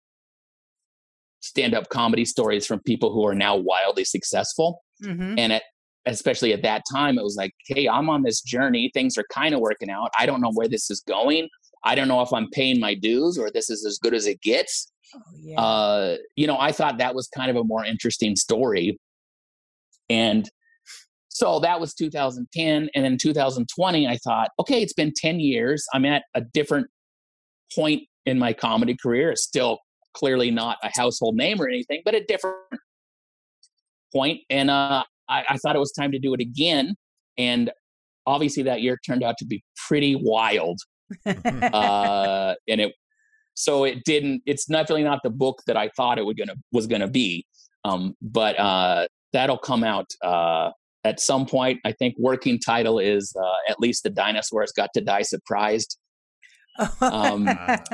stand up comedy stories from people who are now wildly successful, hmm and at especially at that time, it was like, hey, I'm on this journey. Things are kind of working out. I don't know where this is going. I don't know if I'm paying my dues or this is as good as it gets. Oh, yeah. Uh, you know, I thought that was kind of a more interesting story. And so that was two thousand ten. And then two thousand twenty, I thought, okay, it's been ten years. I'm at a different point in my comedy career. It's still clearly not a household name or anything, but a different point. And uh, I, I thought it was time to do it again. And obviously that year turned out to be pretty wild. Uh, and it, so it didn't, it's definitely not the book that I thought it would gonna, was going to be. Um, but uh, that'll come out uh, at some point. I think working title is uh, At Least the Dinosaurs Got to Die Surprised. Um,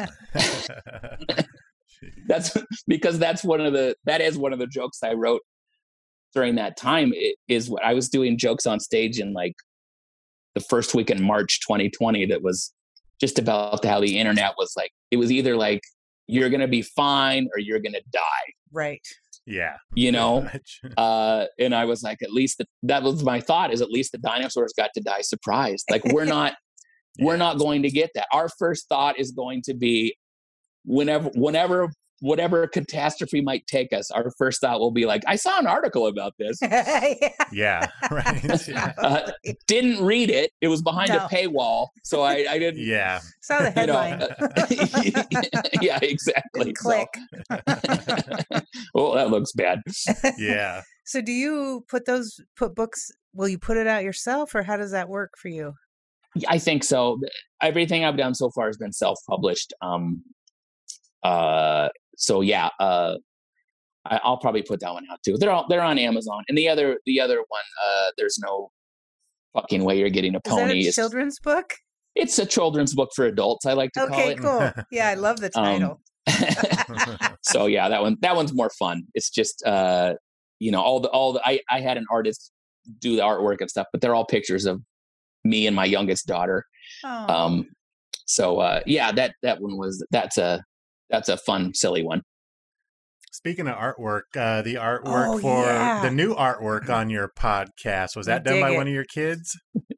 that's because that's one of the, that is one of the jokes I wrote during that time. It is what I was doing jokes on stage in like the first week in March twenty twenty. That was just about how the internet was like, it was either like, you're going to be fine or you're going to die. Right. Yeah. You know? Pretty much. Uh, and I was like, at least the, that was my thought, is at least the dinosaurs got to die surprised. Like we're not, we're Yeah. not going to get that. Our first thought is going to be whenever, whenever, whatever catastrophe might take us, our first thought will be like, I saw an article about this. yeah. Yeah. Right. Yeah. Uh, didn't read it. It was behind No. a paywall. So I, I didn't, Yeah. Saw the you know, headline. yeah, exactly. Didn't click. So, oh, that looks bad. Yeah. So do you put those put books? Will you put it out yourself, or how does that work for you? I think so. Everything I've done so far has been self-published. Um, uh, so yeah, uh, I, I'll probably put that one out too. They're all, they're on Amazon, and the other the other one, uh, there's no fucking way you're getting a Is that pony. a It's, children's book? it's a children's book for adults. I like to call Okay, it. cool. Yeah, I love the Um, title. so yeah, that one that one's more fun. It's just uh, you know, all the all the I, I had an artist do the artwork and stuff, but they're all pictures of me and my youngest daughter. Oh, Um, so uh, yeah, that that one was that's a that's a fun, silly one. Speaking of artwork, uh, the artwork Oh, for yeah. the new artwork on your podcast, was that We done by dig one it. of your kids?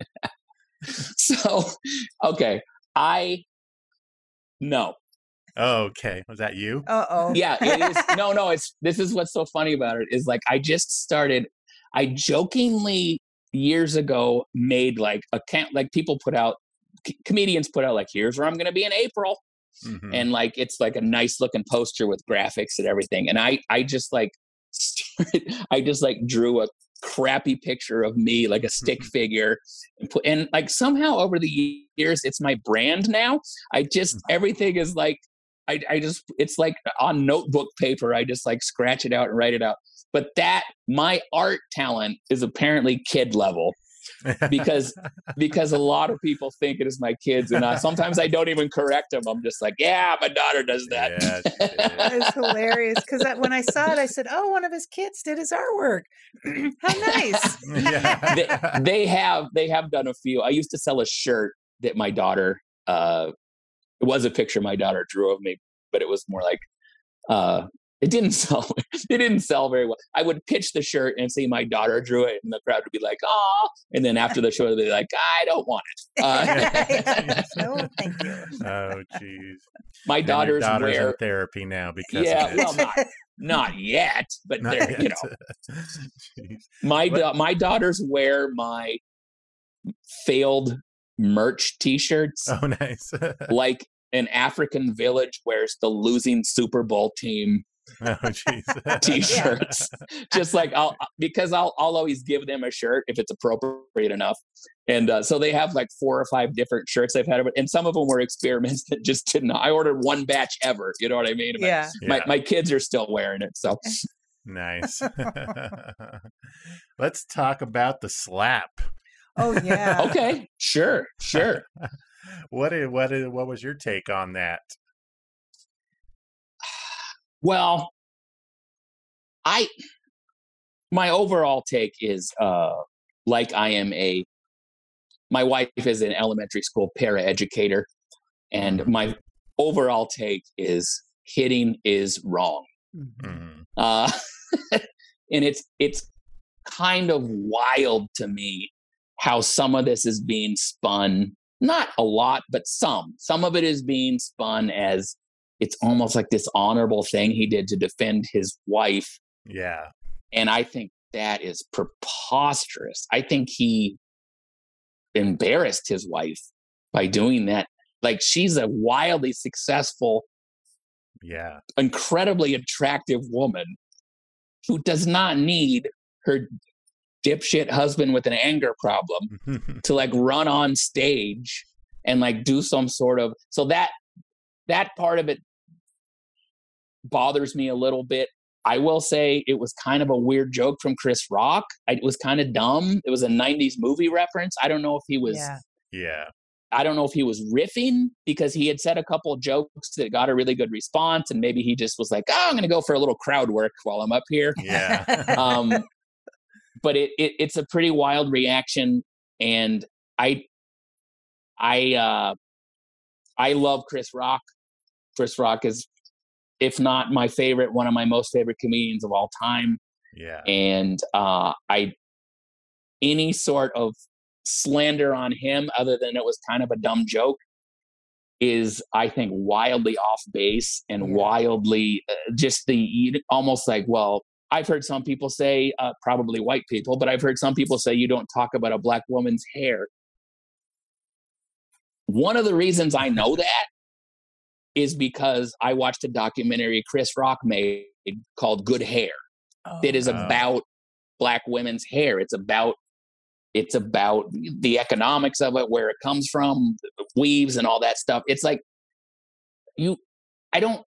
So okay, I no, Oh, okay. Was that you? uh oh. yeah, it is. No, no, it's this is what's so funny about it is like I just started. I jokingly years ago made like a camp, like people put out c- comedians put out like here's where I'm going to be in April. Mhm. And like it's like a nice looking poster with graphics and everything, and i i just like started, I just like drew a crappy picture of me, like a stick figure, and, put, and like somehow over the years, it's my brand now. I just everything is like, I, I just it's like on notebook paper. I just like scratch it out and write it out. But that my art talent is apparently kid level. because because a lot of people think it is my kids, and I, sometimes I don't even correct them. I'm just like, yeah, my daughter does that. Yeah, it's hilarious because when I saw it, I said, "Oh, one of his kids did his artwork. How nice!" Yeah. they, they have they have done a few. I used to sell a shirt that my daughter. Uh, it was a picture my daughter drew of me, but it was more like. Uh, It didn't sell. It didn't sell very well. I would pitch the shirt and see my daughter drew it, and the crowd would be like, "Oh!" And then after the show, they'd be like, "I don't want it." Uh, no, thank you. Oh, jeez. My daughter's, daughter's wear in therapy now because yeah, of it. well, not not yet, but Not they're yet. you know, my da- my daughters wear my failed merch T-shirts. Oh, nice. Like an African village wears the losing Super Bowl team. Oh, jeez. T-shirts, just like I'll because I'll I'll always give them a shirt if it's appropriate enough, and uh, so they have like four or five different shirts they've had, and some of them were experiments that just didn't. I ordered one batch ever, you know what I mean? Yeah. My Yeah. my kids are still wearing it, so Nice. Let's talk about the slap. Oh yeah. okay, sure, sure. What is, what is, what was your take on that? Well, I my overall take is uh like I am a my wife is an elementary school paraeducator, and my overall take is hitting is wrong. Mm-hmm. Uh and it's it's kind of wild to me how some of this is being spun, not a lot, but some. Some of it is being spun as it's almost like this honorable thing he did to defend his wife. Yeah. And I think that is preposterous. I think he embarrassed his wife by doing that. Like, she's a wildly successful, Yeah. incredibly attractive woman who does not need her dipshit husband with an anger problem to like run on stage and like do some sort of, so that, that part of it bothers me a little bit. I will say it was kind of a weird joke from Chris Rock. I, it was kind of dumb. It was a nineties movie reference. I don't know if he was, Yeah. Yeah. I don't know if he was riffing because he had said a couple of jokes that got a really good response. And maybe he just was like, oh, I'm going to go for a little crowd work while I'm up here. Yeah. um, but it, it it's a pretty wild reaction. And I, I, uh, I love Chris Rock. Chris Rock is, if not my favorite, one of my most favorite comedians of all time. Yeah. And uh, I, any sort of slander on him, other than it was kind of a dumb joke, is, I think, wildly off base and Yeah. wildly uh, just the almost like, well, I've heard some people say, uh, probably white people, but I've heard some people say you don't talk about a black woman's hair. One of the reasons I know that is because I watched a documentary Chris Rock made called Good Hair. Oh. That is Oh. about black women's hair. It's about it's about the economics of it, where it comes from, the weaves and all that stuff. It's like you, I don't.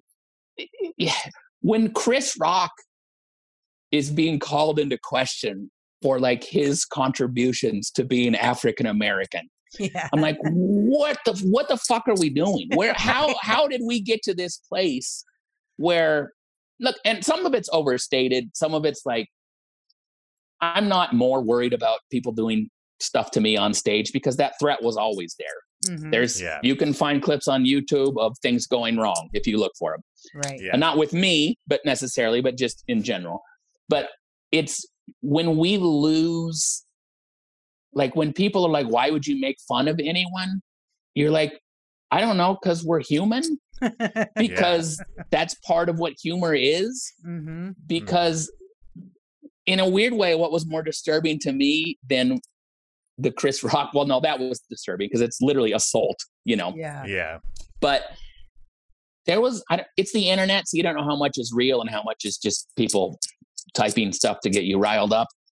When Chris Rock is being called into question for like his contributions to being African American, Yeah. I'm like, what the what the fuck are we doing? Where how how did we get to this place where, look, and some of it's overstated, some of it's like, I'm not more worried about people doing stuff to me on stage because that threat was always there. Mhm. There's Yeah. you can find clips on YouTube of things going wrong if you look for them. Right. Yeah. And not with me, but necessarily, but just in general. But it's when we lose, like when people are like, why would you make fun of anyone? You're like, I don't know, because we're human. Because that's part of what humor is. hmm Because in a weird way, what was more disturbing to me than the Chris Rock, well, no, that was disturbing because it's literally assault, you know. Yeah. Yeah. But there was, I don't, it's the internet, so you don't know how much is real and how much is just people typing stuff to get you riled up.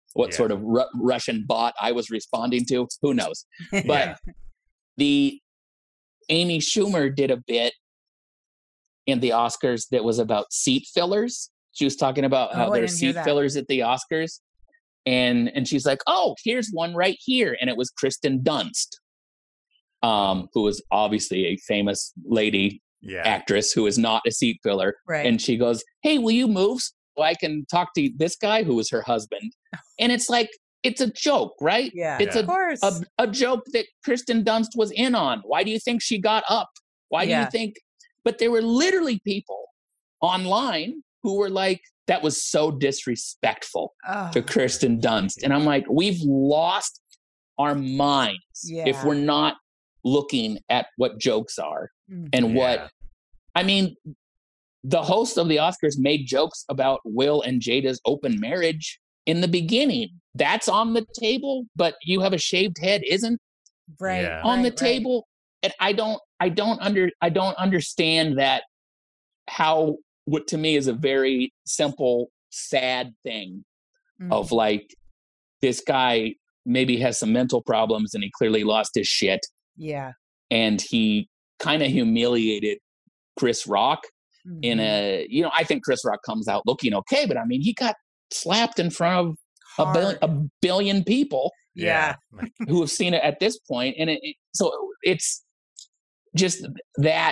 what Yeah. sort of Ru- Russian bot I was responding to. Who knows? But Yeah. the Amy Schumer did a bit in the Oscars that was about seat fillers. She was talking about how Oh, I there's didn't hear seat that. fillers at the Oscars. And and she's like, oh, here's one right here. And it was Kristen Dunst, um, who was obviously a famous lady Yeah. actress who is not a seat filler. Right. And she goes, hey, will you move so I can talk to this guy who was her husband? And it's like, it's a joke, right? Yeah, It's of a, course. a, a joke that Kristen Dunst was in on. Why do you think she got up? Why do Yeah. you think? But there were literally people online who were like, that was so disrespectful oh, to Kristen Dunst. And I'm like, we've lost our minds Yeah. if we're not looking at what jokes are Mhm. and Yeah. what, I mean, the host of the Oscars made jokes about Will and Jada's open marriage in the beginning. That's on the table, but you have a shaved head isn't right Yeah. on the right, right. table. And I don't, I don't under, I don't understand that how, what to me is a very simple, sad thing Mhm. of like, this guy maybe has some mental problems and he clearly lost his shit. Yeah. And he kind of humiliated Chris Rock in Mhm. a, you know, I think Chris Rock comes out looking okay, but I mean, he got slapped in front of a billion, Hard. a billion people Yeah. Like, who have seen it at this point. And it, it- so it's just that,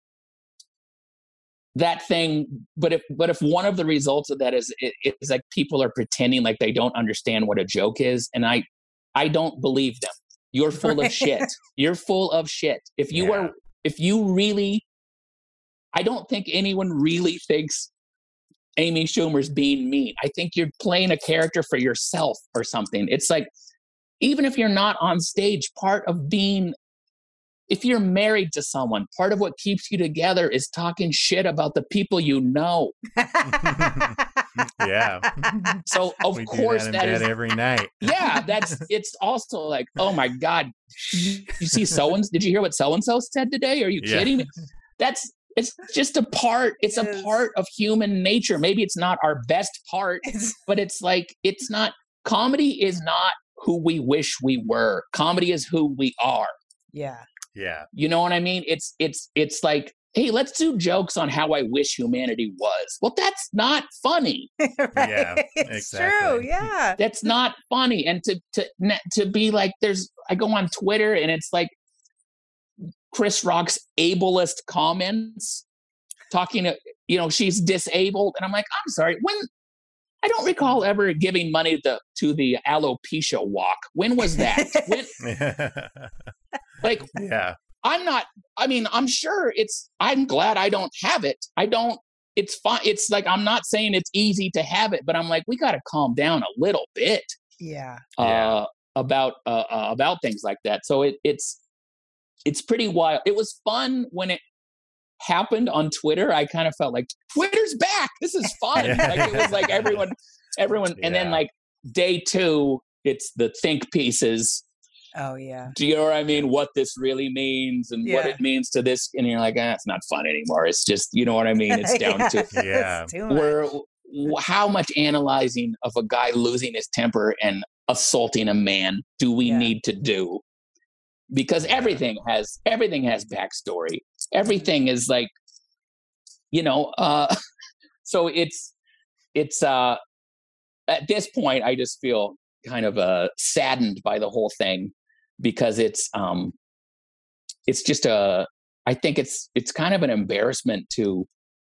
that thing. But if, but if one of the results of that is, it, it's like people are pretending like they don't understand what a joke is. And I, I don't believe them. You're full Right. of shit. You're full of shit. If you Yeah. are, if you really, I don't think anyone really thinks Amy Schumer's being mean. I think you're playing a character for yourself or something. It's like, even if you're not on stage, part of being, if you're married to someone, part of what keeps you together is talking shit about the people you know. yeah. So of we course do that that in is, bed every night. yeah, that's, it's also like, oh my God, you see so-and, did you hear what so-and-so said today? Are you Yeah. kidding me? That's, it's just a part, it's It a is. part of human nature. Maybe it's not our best part, It's- but it's like, it's not, comedy is not who we wish we were. Comedy is who we are. yeah. Yeah. You know what I mean? It's, it's, it's like, hey, let's do jokes on how I wish humanity was. Well, that's not funny. right. Yeah, It's true. exactly. Yeah. That's not funny. And to, to, to be like, there's, I go on Twitter and it's like Chris Rock's ableist comments talking to, you know, she's disabled. And I'm like, I'm sorry. When, I don't recall ever giving money to, to the alopecia walk. When was that? When, like, yeah. I'm not, I mean, I'm sure it's, I'm glad I don't have it. I don't, it's fine. It's like, I'm not saying it's easy to have it, but I'm like, we got to calm down a little bit Yeah. uh, Yeah. about, uh, uh, about things like that. So it, it's, it's pretty wild. It was fun when it happened on Twitter. I kind of felt like Twitter's back. This is fun. Yeah. Like it was like everyone, everyone. And then Yeah. like day two, it's the think pieces. Oh yeah. Do you know what I mean? What this really means and what Yeah. it means to this. And you're like, ah, it's not fun anymore. It's just, you know what I mean? It's down to It's Yeah. too much. where, w- how much analyzing of a guy losing his temper and assaulting a man do we Yeah. need to do? Because Yeah. everything has, everything has backstory. Everything is like, you know, uh, so it's, it's, uh, at this point, I just feel kind of, uh, saddened by the whole thing because it's, um, it's just a, I think it's, it's kind of an embarrassment to,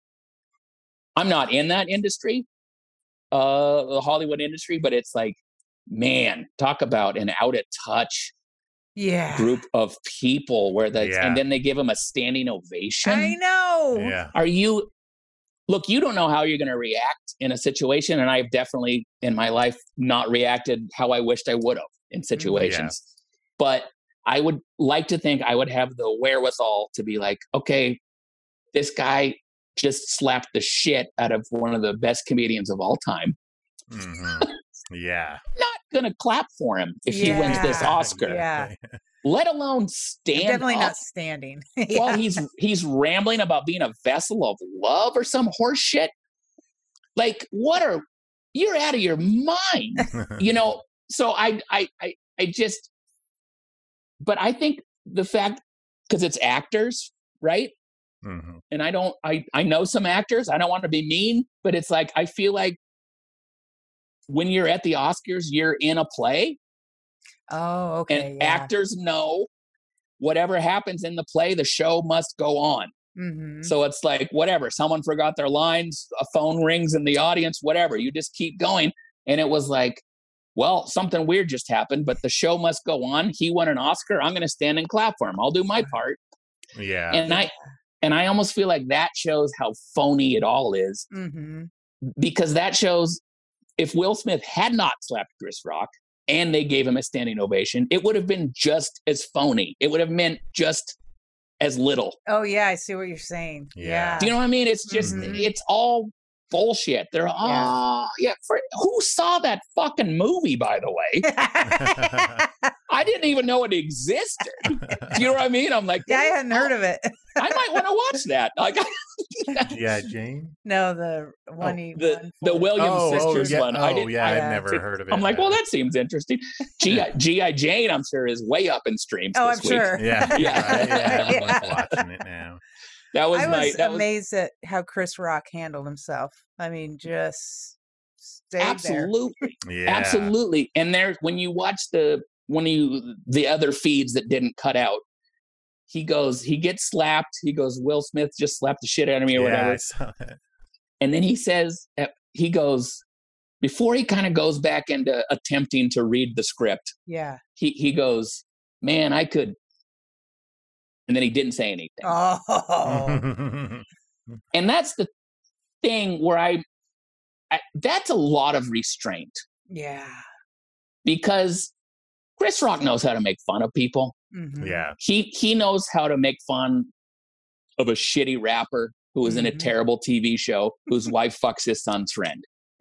I'm not in that industry, uh, the Hollywood industry, but it's like, man, talk about an out of touch Yeah. group of people where the, Yeah. and then they give them a standing ovation. I know. Yeah. Are you, look, you don't know how you're going to react in a situation. And I've definitely in my life not reacted how I wished I would have in situations. But I would like to think I would have the wherewithal to be like, okay, this guy just slapped the shit out of one of the best comedians of all time. hmm Yeah. Not going to clap for him if he wins this Yeah. Oscar, Yeah. let alone I'm stand definitely up. not standing. Yeah. Well, he's he's rambling about being a vessel of love or some horse shit. Like, what are you're out of your mind, you know? So I, I, I, I just, but I think the fact, because it's actors, right? Mm-hmm. And I don't, I, I know some actors, I don't want to be mean, but it's like, I feel like when you're at the Oscars, you're in a play. Oh, okay. And yeah. actors know whatever happens in the play, the show must go on. Mm-hmm. So it's like, whatever, someone forgot their lines, a phone rings in the audience, whatever, you just keep going. And it was like, well, something weird just happened, but the show must go on. He won an Oscar. I'm going to stand and clap for him. I'll do my part. Yeah. And I, and I almost feel like that shows how phony it all is, Mm-hmm. because that shows if Will Smith had not slapped Chris Rock and they gave him a standing ovation, it would have been just as phony. It would have meant just as little. Oh yeah, I see what you're saying. Yeah. Yeah. Do you know what I mean? It's just, Mhm. it's all bullshit. They're, oh, yeah. yeah for, who saw that fucking movie, by the way? I didn't even know it existed. Do you know what I mean? I'm like, Yeah, I hadn't heard of it. I might want to watch that. Like, Yeah, Jane. No, the one Oh, he the won the for. Williams Oh, oh, sisters yeah. one. Oh, I didn't. yeah, I, I'd Yeah. never heard of it. I'm like, well, that seems interesting. G I G I Jane, I'm sure, is way up in streams. Oh, this I'm week. sure. Yeah, Yeah. right, yeah, everyone's Yeah. watching it now. That was I my. was That was amazed at how Chris Rock handled himself. I mean, just stayed there. absolutely, Yeah, absolutely. And there, when you watch the when you the other feeds that didn't cut out, he goes, he gets slapped. He goes, Will Smith just slapped the shit out of me or yeah, whatever. I saw that. And then he says, uh, he goes, before he kind of goes back into attempting to read the script, Yeah. he, he goes, man, I could. And then he didn't say anything. Oh. And that's the thing where I, I, that's a lot of restraint, Yeah. because Chris Rock knows how to make fun of people. Mhm. Yeah, He, he knows how to make fun of a shitty rapper who was in a Mhm. terrible T V show whose wife fucks his son's friend.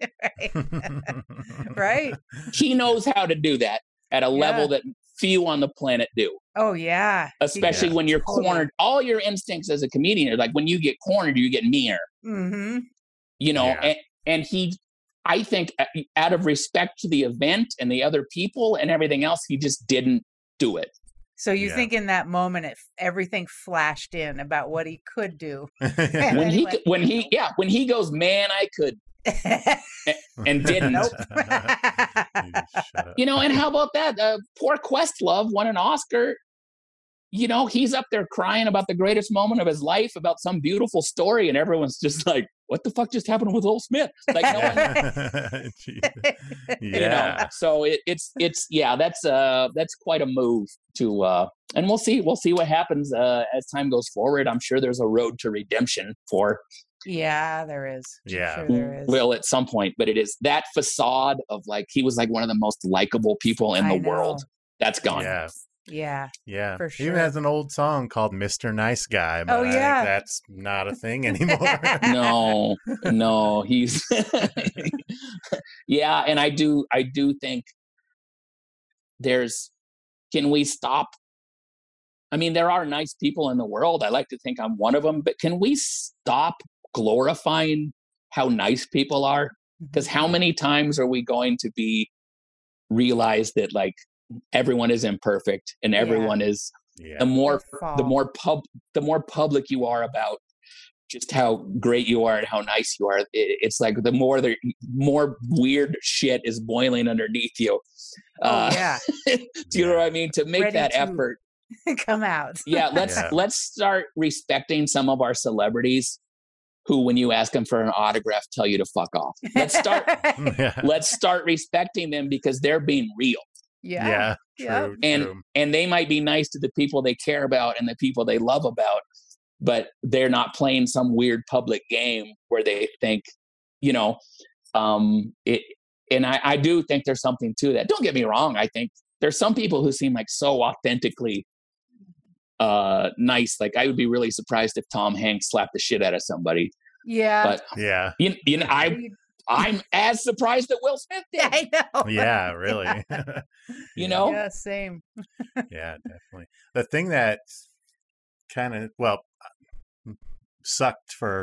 Right? He knows how to do that at a Yeah. level that few on the planet do, Oh yeah. especially when you're Totally. cornered. All your instincts as a comedian are like, when you get cornered, you get meaner, Mm-hmm. you know, Yeah. and, and he, I think uh, out of respect to the event and the other people and everything else, he just didn't do it. So you Yeah. think in that moment, it everything flashed in about what he could do. When he, Anyway. when he, yeah, when he goes, man, I could, and didn't. Nope. You just shut up. You know, and how about that? Uh, poor Questlove won an Oscar. You know, he's up there crying about the greatest moment of his life, about some beautiful story, and everyone's just like, what the fuck just happened with Will Smith? Like, no one, Yeah. Gee. you know. Yeah. So it, it's it's yeah, that's uh that's quite a move to uh and we'll see we'll see what happens uh as time goes forward. I'm sure there's a road to redemption for Yeah, there is. I'm Yeah. sure there is. Will at some point, but it is that facade of like he was like one of the most likable people in I the know. world. That's gone. Yeah. Yeah. Yeah. For He even sure. has an old song called Mister Nice Guy, but Oh, I yeah. think that's not a thing anymore. No, no, he's yeah, and I do I do think there's can we stop? I mean, there are nice people in the world. I like to think I'm one of them, but can we stop glorifying how nice people are? Because how many times are we going to be realize that like everyone is imperfect and Yeah. everyone is Yeah. the more Or fall. the more pub the more public you are about just how great you are and how nice you are, it, it's like the more the more weird shit is boiling underneath you. Oh Uh, yeah. do you know what I mean? To make Ready that to- effort. Come out. Yeah, let's Yeah. let's start respecting some of our celebrities who, when you ask them for an autograph, tell you to fuck off. Let's start Yeah. let's start respecting them because they're being real. Yeah. Yeah. Yeah. True. And true. and they might be nice to the people they care about and the people they love about, but they're not playing some weird public game where they think, you know, um, it. And I, I do think there's something to that. Don't get me wrong. I think there's some people who seem like so authentically uh, nice. Like I would be really surprised if Tom Hanks slapped the shit out of somebody. Yeah. But Yeah. you, you know, I I'm as surprised that Will Smith did. I know. Yeah. Really. You know. Yeah, same. Yeah, definitely. The thing that kind of, well, sucked for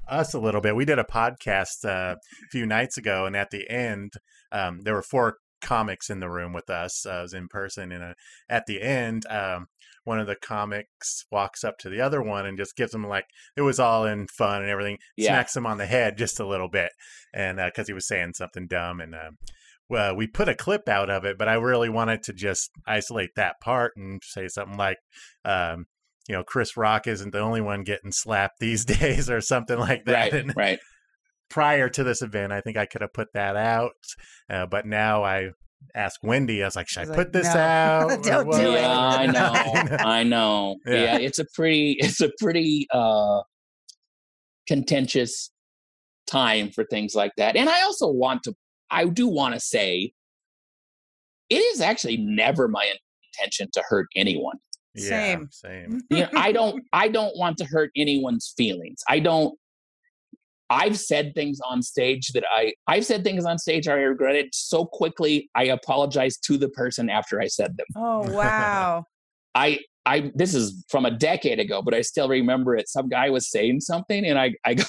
us a little bit. We did a podcast uh, a few nights ago, and at the end, um, there were four comics in the room with us. Uh, I was in person, and uh, at the end, um, one of the comics walks up to the other one and just gives him like, it was all in fun and everything, Yeah. smacks him on the head just a little bit, and because uh, he was saying something dumb, and uh, well, we put a clip out of it, but I really wanted to just isolate that part and say something like, um, you know, Chris Rock isn't the only one getting slapped these days, or something like that. Right, and right. Prior to this event, I think I could have put that out, uh, but now I asked Wendy. I was like, "Should I, I put like, this no. out?" Don't what? do yeah, it. I know, I know. Yeah. yeah, it's a pretty, it's a pretty uh, contentious time for things like that. And I also want to, I do want to say, it is actually never my intention to hurt anyone. Yeah, same, same. You know, I don't, I don't want to hurt anyone's feelings. I don't. I've said things on stage that I, I've said things on stage I regretted so quickly. I apologize to the person after I said them. Oh, wow. I, I, this is from a decade ago, but I still remember it. Some guy was saying something, and I, I go,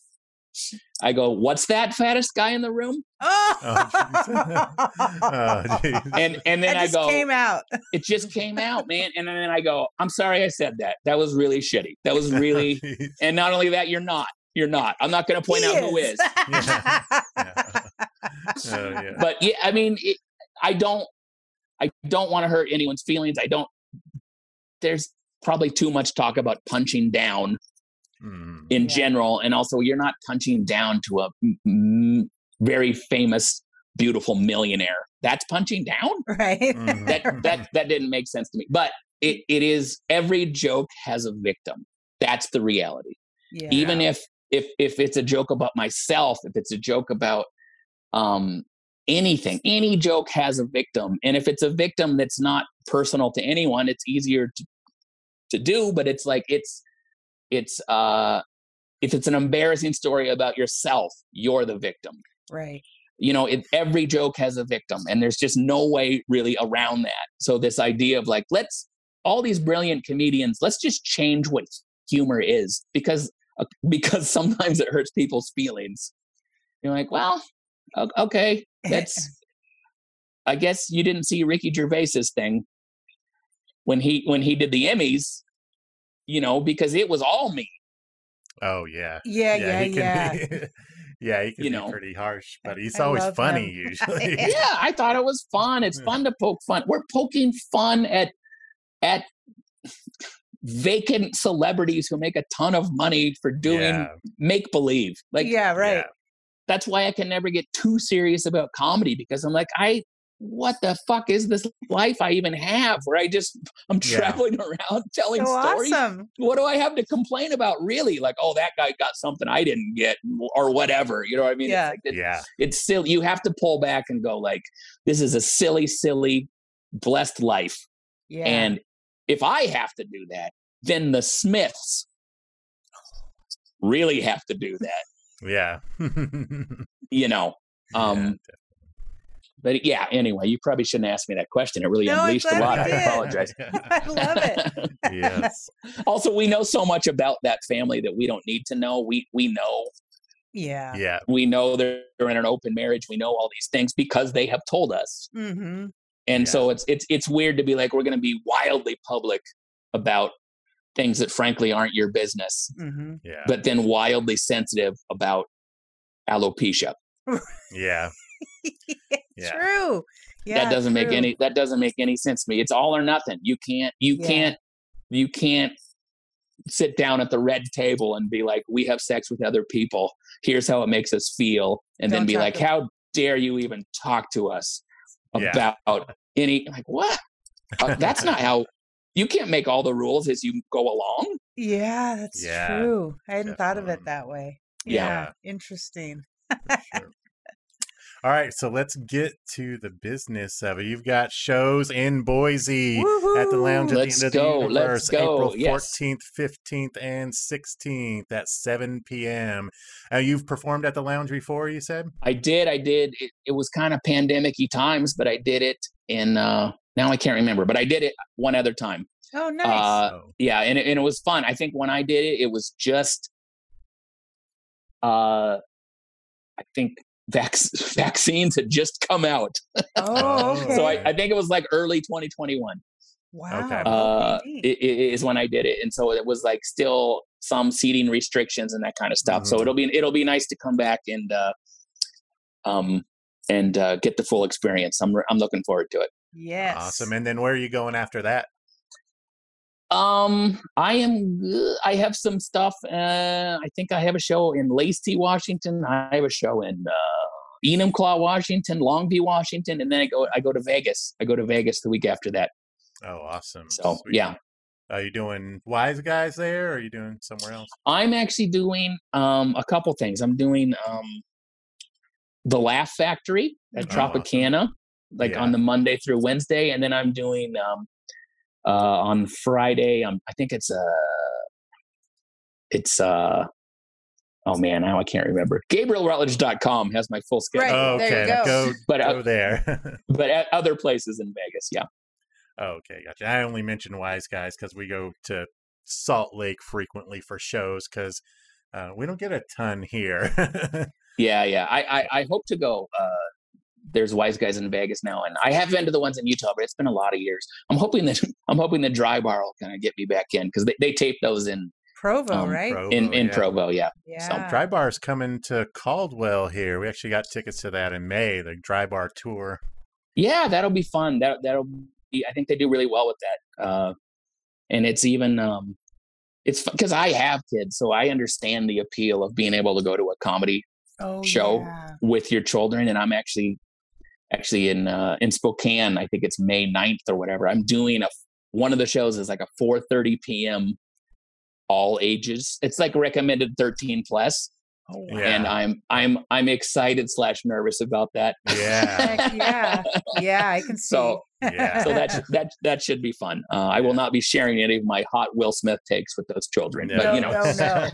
I go, "What's that, fattest guy in the room?" Oh, oh, oh and and then it I just go, came out. It just came out, man. And then I go, "I'm sorry I said that. That was really shitty. That was really." oh, and not only that, you're not. You're not. I'm not going to point he out is. who is. yeah. Yeah. Oh, yeah. But yeah, I mean, it, I don't, I don't want to hurt anyone's feelings. I don't. There's probably too much talk about punching down mm. in Yeah. general, and also you're not punching down to a m- very famous, beautiful millionaire. That's punching down. Right. Mm. That that that didn't make sense to me. But it it is. Every joke has a victim. That's the reality. Yeah. Even if if if it's a joke about myself, if it's a joke about um, anything, any joke has a victim. And if it's a victim that's not personal to anyone, it's easier to to do. But it's like it's it's uh, if it's an embarrassing story about yourself, you're the victim. Right. You know, it, every joke has a victim, and there's just no way really around that. So this idea of like, let's all these brilliant comedians, let's just change what humor is, because uh, because sometimes it hurts people's feelings. You're like, well, okay, that's. I guess you didn't see Ricky Gervais's thing when he when he did the Emmys, you know, because it was all me. Oh yeah, Yeah, yeah, he can yeah. Be, yeah, he can You be know. pretty harsh, but he's I always love funny him. usually. Yeah, I thought it was fun. It's fun to poke fun. We're poking fun at at vacant celebrities who make a ton of money for doing Yeah. make believe. Like, yeah, right. Yeah. that's why I can never get too serious about comedy, because I'm like, I what the fuck is this life I even have where I just I'm Yeah. traveling around telling So stories? awesome. What do I have to complain about, really? Like, oh, that guy got something I didn't get, or whatever. You know what I mean? Yeah. It's like it, Yeah. it's silly. You have to pull back and go like, this is a silly, silly, blessed life. Yeah. And if I have to do that, then the Smiths really have to do that. Yeah. You know. Um, but yeah, anyway, you probably shouldn't ask me that question. It really No, I'm unleashed a glad lot. you I did. apologize. I love it. Yes. Also, we know so much about that family that we don't need to know. We we know Yeah. Yeah. we know they're in an open marriage. We know all these things because they have told us. Mm-hmm. And Yeah. so it's it's it's weird to be like, we're going to be wildly public about things that frankly aren't your business, Mm-hmm. Yeah. but then wildly sensitive about alopecia. Yeah. Yeah. True. Yeah. that doesn't make true. any that doesn't make any sense to me. It's all or nothing. You can't you Yeah. can't you can't sit down at the red table and be like, we have sex with other people. Here's how it makes us feel, and Don't then be talk like, about- how dare you even talk to us Yeah. about any like what? Uh, that's not how. You can't make all the rules as you go along. Yeah, that's Yeah, true. I hadn't thought of it definitely. that way. Yeah. Yeah. Interesting. For sure. All right, so let's get to the business of it. You've got shows in Boise at the Lounge at Let's the End of go, the let's Universe, go, April yes. fourteenth, fifteenth, and sixteenth at seven p.m. Uh, you've performed at the Lounge before, you said? I did, I did. It, it was kind of pandemic-y times, but I did it in, uh, now I can't remember, but I did it one other time. Oh, nice. Uh, Oh. Yeah, and it, and it was fun. I think when I did it, it was just, uh, I think vac- vaccines had just come out. Oh, okay. So I, I think it was like early twenty twenty-one. Wow. Okay. Uh, Okay, it, it is when I did it, and so it was like still some seating restrictions and that kind of stuff. Mhm. So it'll be it'll be nice to come back and uh, um and uh, get the full experience. I'm I'm looking forward to it. Yes. Awesome. And then where are you going after that? Um, I am. I have some stuff. Uh, I think I have a show in Lacey, Washington. I have a show in uh, Enumclaw, Washington, Longview, Washington, and then I go. I go to Vegas. I go to Vegas the week after that. Oh, awesome. So Sweet. yeah, Are you doing Wise Guys there, or are you doing somewhere else? I'm actually doing um a couple things. I'm doing um the Laugh Factory at Oh, Tropicana, like Yeah. on the Monday through Wednesday, and then I'm doing um uh on Friday. Um, I think it's uh it's uh oh man, now I can't remember. Gabriel Rutledge dot com has my full schedule. Right. Oh, there okay. you now go. Go, But, uh, go there. But at other places in Vegas, yeah. Oh, okay, gotcha. I only mention Wise Guys because we go to Salt Lake frequently for shows because uh, we don't get a ton here. Yeah, yeah. I, I, I hope to go. Uh, there's Wise Guys in Vegas now, and I have been to the ones in Utah, but it's been a lot of years. I'm hoping that I'm hoping the Dry Bar will kind of get me back in because they, they tape those in Provo, um, right? Provo, in in yeah. Provo. Yeah. Yeah. Dry Bar's coming to Caldwell here. We actually got tickets to that in May, the Dry Bar tour. Yeah, that'll be fun. That that'll be. I think they do really well with that. Uh, and it's even um, it's because I have kids, so I understand the appeal of being able to go to a comedy oh, show yeah. with your children. And I'm actually actually in uh, in Spokane. I think it's May ninth or whatever. I'm doing a one of the shows is like a four thirty p.m. all ages. It's like recommended thirteen plus. Oh, wow. Yeah. And I'm I'm I'm excited slash nervous about that. Yeah. Heck yeah. Yeah, I can see. So Yeah. so that should- that that should be fun. Uh, I will not be sharing any of my hot Will Smith takes with those children, No, but you no, know,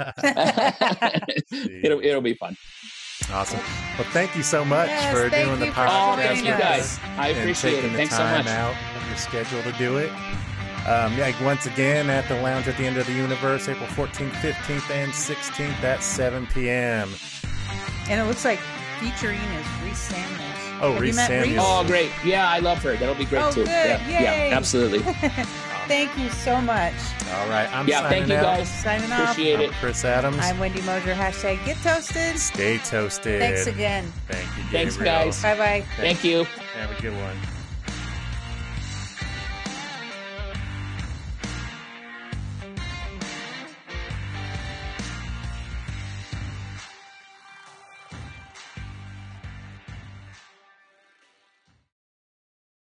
no. it'll it'll be fun. Awesome. Well, thank you so much Yes, for thank doing the you for podcast. Oh, thank you joining guys. us. I and appreciate taking it. the Thanks so time much. out of your schedule to do it. Um, yeah, once again at the Lounge at the End of the Universe, April fourteenth, fifteenth, and sixteenth at seven p.m. And it looks like featuring is Reese Samuels. Oh, Have Reese you met Samuels. Reese? Oh, great. Yeah, I love her. That'll be great Oh, too. good. Yeah, yeah, Yay. absolutely. Thank you so much. All right, I'm Yeah, signing thank you out. guys. Signing off. Appreciate I'm it. Chris Adams. I'm Wendy Moser. Hashtag get toasted. Stay toasted. Thanks again. Thank you, Thanks, Gabriel. guys. Bye bye. Thank you. Have a good one.